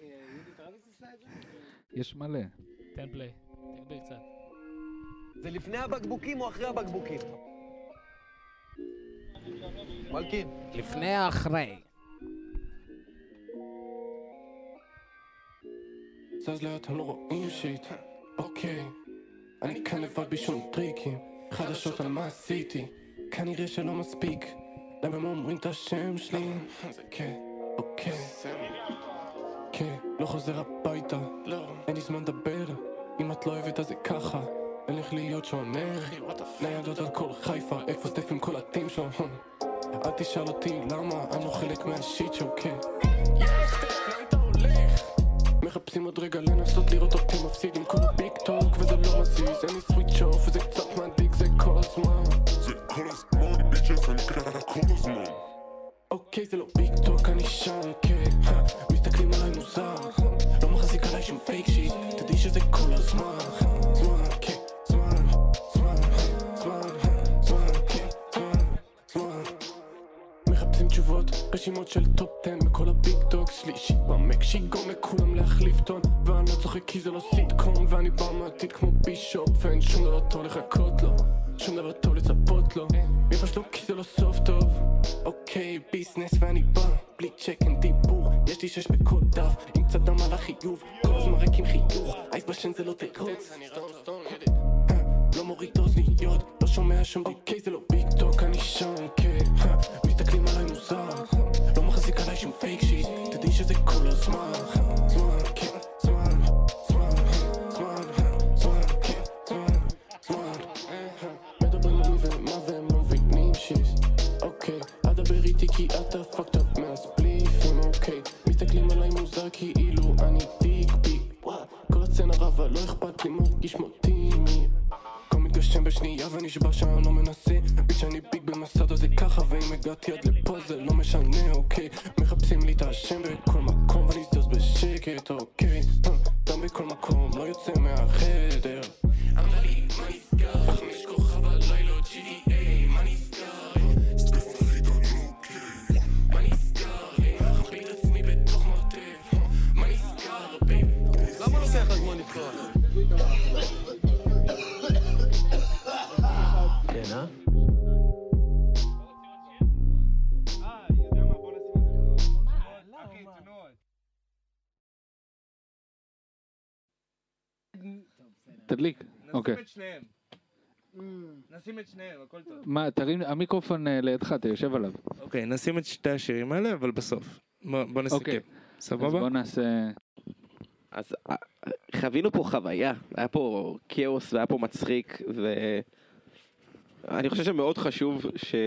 יש מלא. תן פליי. תגביר קצת. זה לפני הבקבוקים או אחרי הבקבוקים? מלכין. לפני האחרי. זז לאט, הם לא רואים שיט. אוקיי, אני כאן לבד בשום טריקים. חדשות על מה עשיתי, כנראה שלא מספיק. למה הם אומרים את השם שלי? זה כן, אוקיי. כן, לא חוזר הביתה, אין לי זמן לדבר. אם את לא אוהבת אז זה ככה, אין לך להיות שונה. ניידות על כל חיפה, איפה סטף עם כל הטים שלו? אל תשאל אותי למה, אני לא חלק מהשיט שו, כן. סטף, לאן אתה הולך? מחפשים עוד רגע לנסות לראות אותי מפסיד עם כל הביג טוק, וזה לא מזיז, אין לי סוויץ' אוף, וזה קצת מדאיג, זה כל הזמן. זה כל הזמן, ביצ'ס, אני קרא כל הזמן. אוקיי, זה לא ביג טוק, אני שם, כן. מסתכלים עליי מוזר, לא מחזיק עליי שום פייק שיט, תדעי שזה כל הזמן. זמן, כן, זמן, זמן, זמן, זמן, כן, זמן. מחפשים תשובות, רשימות של טופ 10 מכל הביג דוג שלי, שיט במק שיגום לכולם להחליף טון, ואני לא צוחק כי זה לא סיטקום, ואני בא מעתיד כמו בישופ, ואין שום דבר טוב לחכות לו, שום דבר טוב לצפות לו, מבש לו כי זה לא סוף טוב. אוקיי, ביזנס ואני בא, בלי צ'ק אין דיבור, יש לי 6 בכל דף, עם קצת דם על החיוב, כל הזמן רק עם חיוך, אייס בשן זה לא תירוץ, לא מוריד אוזניות, לא שומע שום אוקיי, זה לא ביג טוק, אני שם, כן, מסתכלים עליי מוזר, לא מחזיק עליי שום פייק שיט, תדעי שזה כל הזמן. זמן, כן, זמן, זמן, זמן, זמן, כן, זמן, זמן. מדברים על מי ומה והם לא מבינים שיט. אוקיי, אל דבר איתי כי אתה fucked up מהספליפים, אוקיי. מסתכלים עליי מוזר כאילו אני דיק ביק, כל הצנה רבה, לא אכפת לי מרגיש מוטימי. כל מתגשם בשנייה ונשבע שאני לא מנסה, ביץ' אני ביג במסעדה זה ככה, ואם הגעתי עד לפה זה לא משנה, אוקיי. מחפשים לי את השם בכל מקום ואני זוז בשקט, אוקיי. גם בכל מקום לא יוצא מהחדר. אמרה לי מה נסגר, 5 כוכב הלילות GTA, מה נסגר? סטף החידון אוקיי, מה נסגר? מחביא את עצמי בתוך מרתף, מה נסגר בייבי? למה לוקח לך זמן לפתוח? כן, תדליק. אוקיי. נשים את שניהם, הכל טוב. מה, תרים, המיקרופון לידך, אתה יושב עליו. אוקיי, נשים את שתי השירים האלה, אבל בסוף. בוא נסכם. אוקיי. אז סבבה? בוא נעשה... אז חווינו פה חוויה, היה פה כאוס והיה פה מצחיק, ואני חושב שמאוד חשוב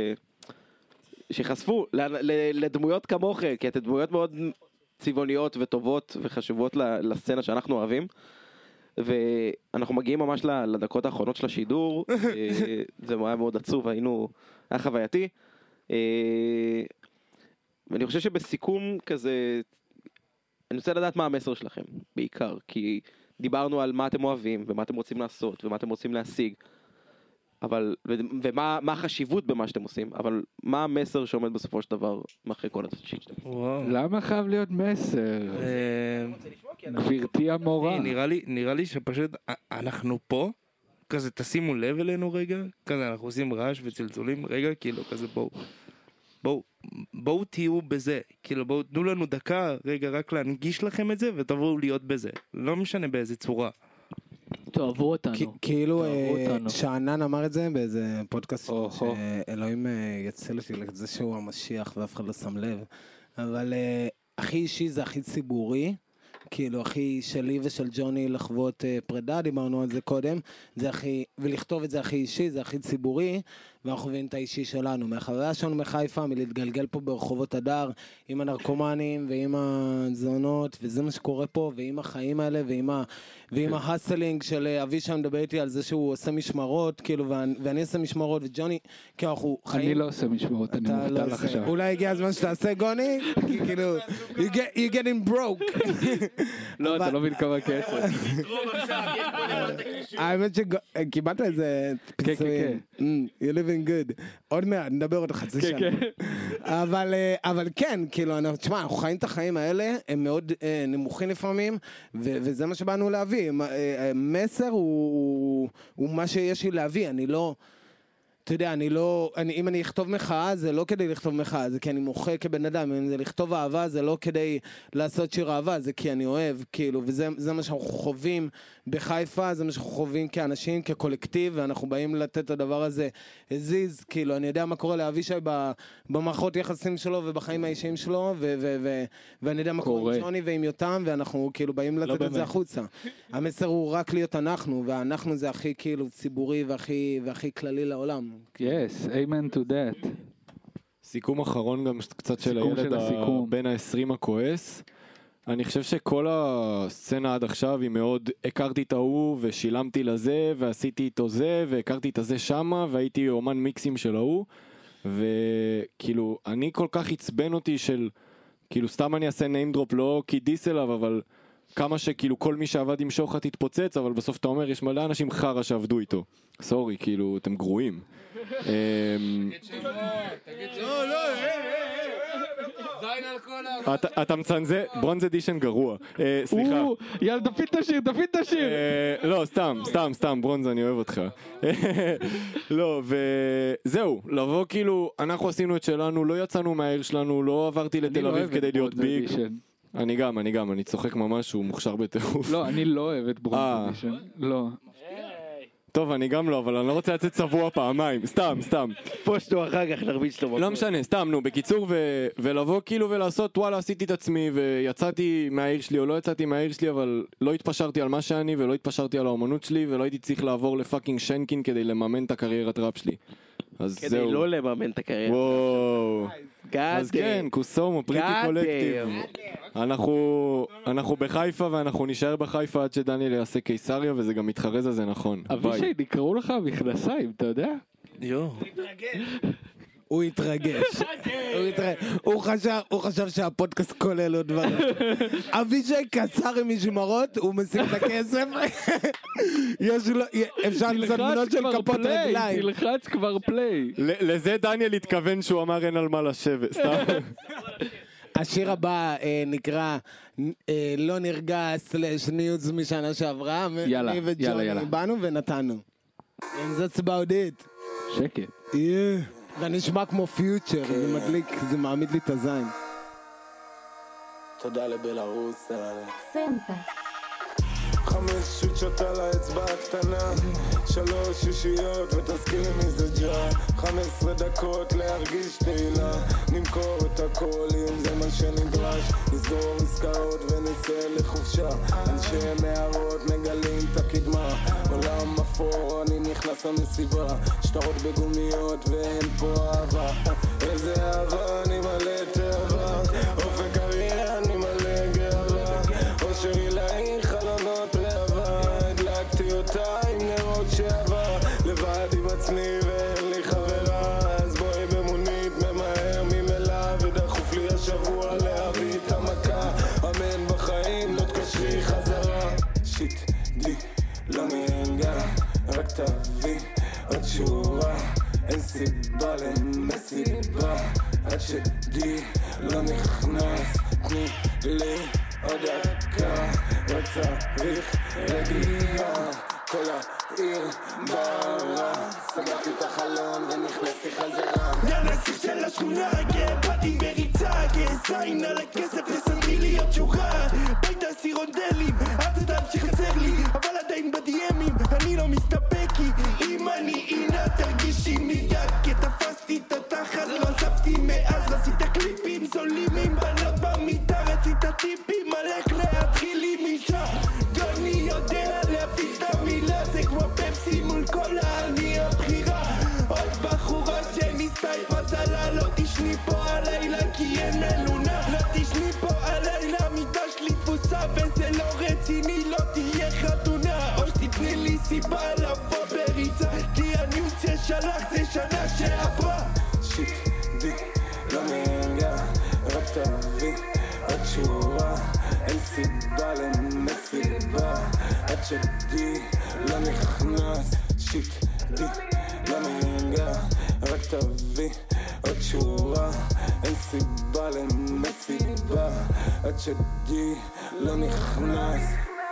שחשפו לדמויות כמוכם, כי אתן דמויות מאוד צבעוניות וטובות וחשובות לסצנה שאנחנו אוהבים, ואנחנו מגיעים ממש לדקות האחרונות של השידור, זה היה מאוד עצוב, היה חווייתי, ואני חושב שבסיכום כזה, אני רוצה לדעת מה המסר שלכם, בעיקר, כי דיברנו על מה אתם אוהבים, ומה אתם רוצים לעשות, ומה אתם רוצים להשיג. אבל, ומה החשיבות במה שאתם עושים, אבל מה המסר שעומד בסופו של דבר מאחורי כל השיט שאתם עושים? למה חייב להיות מסר? גבירתי המורה. נראה לי שפשוט אנחנו פה, כזה תשימו לב אלינו רגע, כזה אנחנו עושים רעש וצלצולים, רגע כאילו כזה בואו תהיו בזה, כאילו בואו תנו לנו דקה רגע רק להנגיש לכם את זה ותבואו להיות בזה, לא משנה באיזה צורה. תאהבו אותנו. כאילו שאנן אמר את זה באיזה פודקאסט שאלוהים יצל אותי לזה שהוא המשיח ואף אחד לא שם לב, אבל הכי אישי זה הכי ציבורי, כאילו הכי שלי ושל ג'וני לחוות פרידה, דיברנו על זה קודם, זה הכי, ולכתוב את זה הכי אישי, זה הכי ציבורי, ואנחנו מבינים את האישי שלנו, מהחוויה שלנו מחיפה, מלהתגלגל פה ברחובות הדר, עם הנרקומנים ועם הזונות, וזה מה שקורה פה, ועם החיים האלה, ועם ההסלינג של אבישי מדבר איתי על זה שהוא עושה משמרות, כאילו, ואני עושה משמרות, וג'וני, כאילו אנחנו חיים... אני לא עושה משמרות, אני מובטל עכשיו. אולי הגיע הזמן שתעשה גוני, כאילו, you getting broke. לא, אתה לא מבין כמה כסף. האמת שקיבלת איזה פיצויים. You living good. עוד מעט, נדבר עוד חצי שנה. אבל כן, כאילו, תשמע, אנחנו חיים את החיים האלה, הם מאוד נמוכים לפעמים, וזה מה שבאנו להביא. מסר הוא מה שיש לי להביא, אני לא... אתה יודע, אם אני אכתוב מחאה, זה לא כדי לכתוב מחאה, זה כי אני מוחה כבן אדם, אם זה לכתוב אהבה, זה לא כדי לעשות שיר אהבה, זה כי אני אוהב, כאילו, וזה מה שאנחנו חווים בחיפה, זה מה שאנחנו חווים כאנשים, כקולקטיב, ואנחנו באים לתת את הדבר הזה הזיז, כאילו, אני יודע מה קורה לאבישי במערכות יחסים שלו ובחיים האישיים שלו, ואני יודע מה קורה עם שוני ועם יותם, ואנחנו כאילו באים לתת את זה החוצה. המסר הוא רק להיות אנחנו, ואנחנו זה הכי כאילו ציבורי והכי כללי לעולם. Yes, amen to that. סיכום אחרון גם קצת של הילד בין ה-20 הכועס. אני חושב שכל הסצנה עד עכשיו היא מאוד, הכרתי את ההוא ושילמתי לזה ועשיתי איתו זה והכרתי את הזה שמה והייתי אומן מיקסים של ההוא, וכאילו אני כל כך עצבן אותי של כאילו סתם אני אעשה name drop לא כי דיס אליו, אבל כמה שכאילו כל מי שעבד עם שוחט התפוצץ, אבל בסוף אתה אומר יש מלא אנשים חרה שעבדו איתו, סורי, כאילו אתם גרועים. אתה מצנזה, ברונז אדישן גרוע, סליחה. יאללה, תפיד את השיר. לא, סתם, ברונז, אני אוהב אותך. לא, וזהו, לבוא כאילו, אנחנו עשינו את שלנו, לא יצאנו מהעיר שלנו, לא עברתי לתל אביב כדי להיות ביג. אני גם, אני צוחק ממש, הוא מוכשר בטירוף. לא, אני לא אוהב את ברונז אדישן, לא. טוב, אני גם לא, אבל אני לא רוצה לצאת צבוע פעמיים, סתם. פושטו אחר כך נרביץ לו. לא משנה, סתם, נו, בקיצור, ולבוא כאילו ולעשות, וואלה, עשיתי את עצמי, ויצאתי מהעיר שלי או לא יצאתי מהעיר שלי, אבל לא התפשרתי על מה שאני, ולא התפשרתי על האומנות שלי, ולא הייתי צריך לעבור לפאקינג שנקין כדי לממן את הקריירת ראפ שלי. אז כדי זהו. לא לממן את הקריירה. וואו. אז כן, קוסומו, פריטי קולקטיב. אנחנו בחיפה ואנחנו נשאר בחיפה עד שדניאל יעשה קיסריה, וזה גם מתחרז על זה נכון. אבישי, נקראו לך מכנסיים, אתה יודע? הוא התרגש. הוא חשב שהפודקאסט כולל עוד דברים. אבישי קצר עם משמרות, הוא משיג את הכסף. אפשר לצמנות של כפות רגליים. תלחץ כבר פליי. לזה דניאל התכוון שהוא אמר אין על מה לשבת, סתם. השיר הבא נקרא לא נרגע / ניוז משנה שעברה. יאללה. אני וג'וני באנו ונתנו. And that's about it. שקט. ונשמע כמו פיוטר, זה מדליק, זה מעמיד לי את הזין. תודה לבלרוס. סנטה. 5 שוטות על האצבע הקטנה, 3 שישיות ותזכירי מי זה ג'ה, 15 דקות להרגיש תהילה, נמכור את הכל אם זה מה שנדרש, נסגור עסקאות ונצא לחופשה, אנשי מערות מגלים את הקדמה, עולם אפור אני נכנס למסיבה, שטרות בגומיות ואין פה אהבה, איזה אהבה אני מלא תאווה, אופק קריירה אני מלא גאווה, אושר עילאי חלונות רעבה, הדלקתי אותה עם נרות שעבר, לבד עם עצמי ואין לי חברה, אז בואי במונית ממהר ממלה ודחוף לי השבוע להביא את המכה, אמן בחיים לא תקשרי חזרה, שיט תשורה, אין סיבה למסיבה, עד שדי לא נכנס, תני לי עוד דקה, רק צריך רגיעה, כל העיר בערה, סגרתי את החלון ונכנסתי חזרה. הנסיך של השכונה, באתי בריצה, גזיין על הכסף, תסמרי לי עוד שורה, בואי תעשי רונדלים, אל תמשיך חסר לי, אבל עדיין בדיימים, אני לא מסתפק, כי אם אני אינה תרגישי מיד, כי תפסתי את התחת, לא עזבתי מאז, עשית קליפים זולים עם בנות במיטה, רצית טיפים, הלך להתחיל עם אישה, גוני יודע להביא את המילה, זה כמו פפסי מול קולה, אני הבחירה, עוד בחורה שניסתה את מזלה, לא תשני פה הלילה כי אין אלונה, לא תשני פה הלילה, מיטה שלי תפוסה וזה לא רציני, לא תהיה חתונה, או שתתני לי סיבה לבוא בריצה, כי הניוץ ששלח זה שנה שעברה. שיט די לא נרגע, רק תביא עוד שורה, אין סיבה למסיבה, עד שדי לא נכנס. שיט די לא נרגע, רק תביא עוד שורה, אין סיבה למסיבה, עד שדי לא נכנס.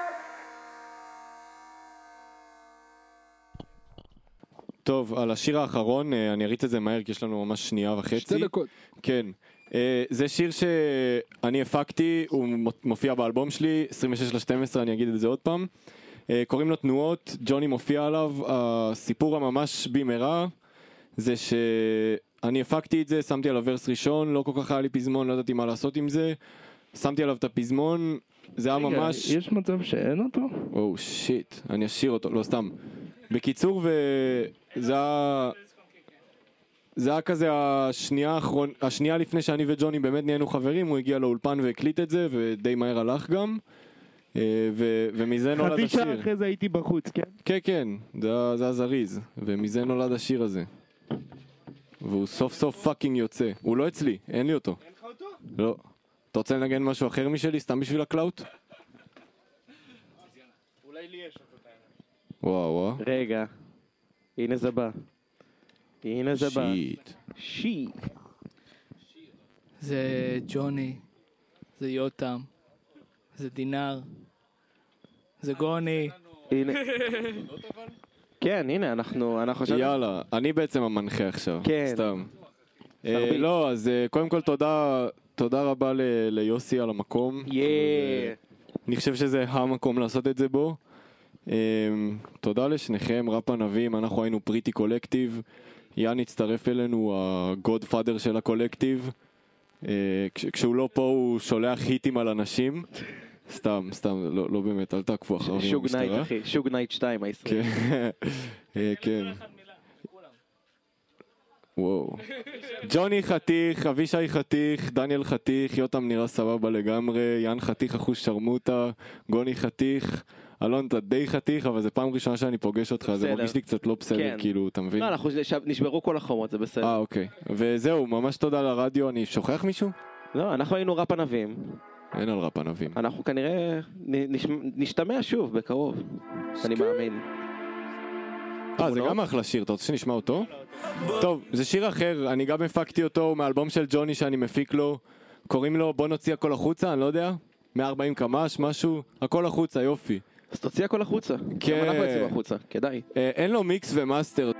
טוב, על השיר האחרון, אני אריץ את זה מהר כי יש לנו ממש שנייה וחצי. 2 דקות. כן. זה שיר שאני הפקתי, הוא מופיע באלבום שלי, 26/12, אני אגיד את זה עוד פעם. קוראים לו תנועות, ג'וני מופיע עליו. הסיפור הממש במהרה זה שאני הפקתי את זה, שמתי עליו ורס ראשון, לא כל כך היה לי פזמון, לא ידעתי מה לעשות עם זה. שמתי עליו את הפזמון, זה היה ממש... יש מצב שאין אותו? או שיט, אני אשאיר אותו, לא סתם. בקיצור, זה היה כזה השנייה לפני שאני וג'וני באמת נהיינו חברים, הוא הגיע לאולפן והקליט את זה, ודי מהר הלך גם, ומזה נולד השיר. חצי שעה אחרי זה הייתי בחוץ, כן? כן, כן, זה היה זריז, ומזה נולד השיר הזה. והוא סוף סוף פאקינג יוצא. הוא לא אצלי, אין לי אותו. אין לך אותו? לא. אתה רוצה לנגן משהו אחר משלי, סתם בשביל הקלאוט? אולי לי יש אותו. וואו. רגע, הנה זה בא. הנה זה בא. שיט. זה ג'וני, זה יותם, זה דינר, זה גוני. הנה. כן, הנה, אנחנו חשבנו. יאללה, אני בעצם המנחה עכשיו. כן. סתם. לא, אז קודם כל תודה רבה ליוסי על המקום. אני חושב שזה המקום לעשות את זה בו. תודה לשניכם, ראפ ענבים, אנחנו היינו פריטי קולקטיב, יאן הצטרף אלינו, הגודפאדר של הקולקטיב, כשהוא לא פה הוא שולח היטים על אנשים, סתם, לא באמת, אל תעקבו אחריו עם המשטרה. שוג נייט אחי, שוג נייט 2 הישראלי. כן. וואו. ג'וני חתיך, אבישי חתיך, דניאל חתיך, יותם נראה סבבה לגמרי, יאן חתיך אחוש שרמוטה, גוני חתיך, אלון אתה די חתיך, אבל זה פעם ראשונה שאני פוגש אותך, זה מרגיש לי קצת לא בסדר, כאילו, אתה מבין? לא, אנחנו נשברו כל החומות, זה בסדר. אוקיי. וזהו, ממש תודה לרדיו, אני שוכח מישהו? לא, אנחנו היינו ראפ ענבים. אין על ראפ ענבים. אנחנו כנראה נשתמע שוב בקרוב, אני מאמין. זה גם אחלה שיר, אתה רוצה שנשמע אותו? טוב, זה שיר אחר, אני גם הפקתי אותו מאלבום של ג'וני שאני מפיק לו, קוראים לו בוא נוציא הכל החוצה, אני לא יודע, 140 קמ"ש, משהו, הכל החוצה, יופי. אז תוציא הכל החוצה. כן. גם אנחנו יוצאים החוצה, כדאי. אין לו מיקס ומאסטר.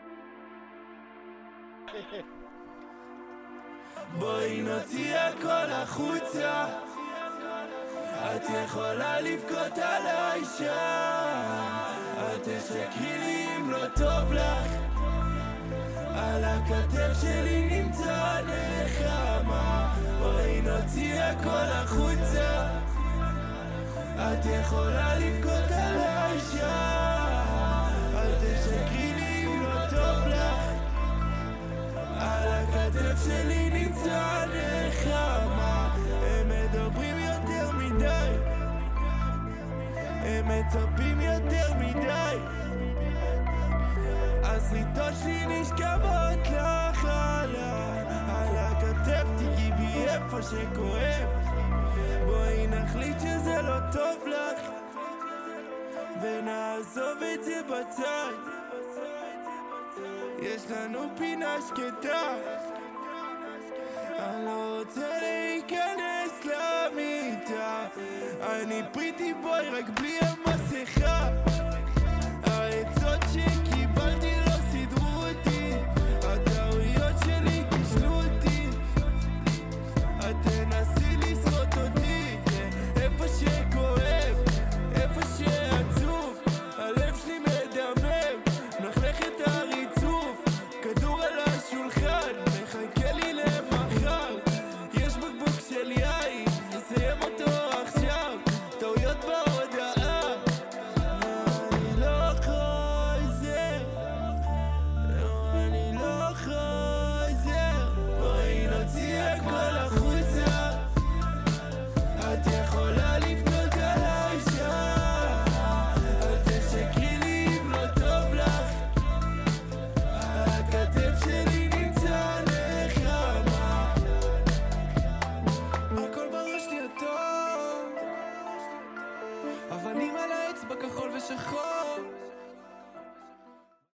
בואי נוציא הכל החוצה, את יכולה לבכות עליי שם, את תשקרי לי אם לא טוב לך, על הכתף שלי נמצא נחמה, בואי נוציא הכל החוצה, את יכולה לבכות עליי שם, אל תשקרי לי אם לא טוב לך, על הכתף שלי נמצא נחמה. הם מדברים יותר מדי, הם מצפים יותר מדי, הסריטות שלי נשכבות לך על הכתף, תגיעי בי איפה שכואב, בואי נחליט שזה לא טוב לך ונעזוב את זה בצד, יש לנו פינה שקטה, אני לא רוצה להיכנס למיטה, אני פריטי בוי רק בלי המסכה, העצות שכי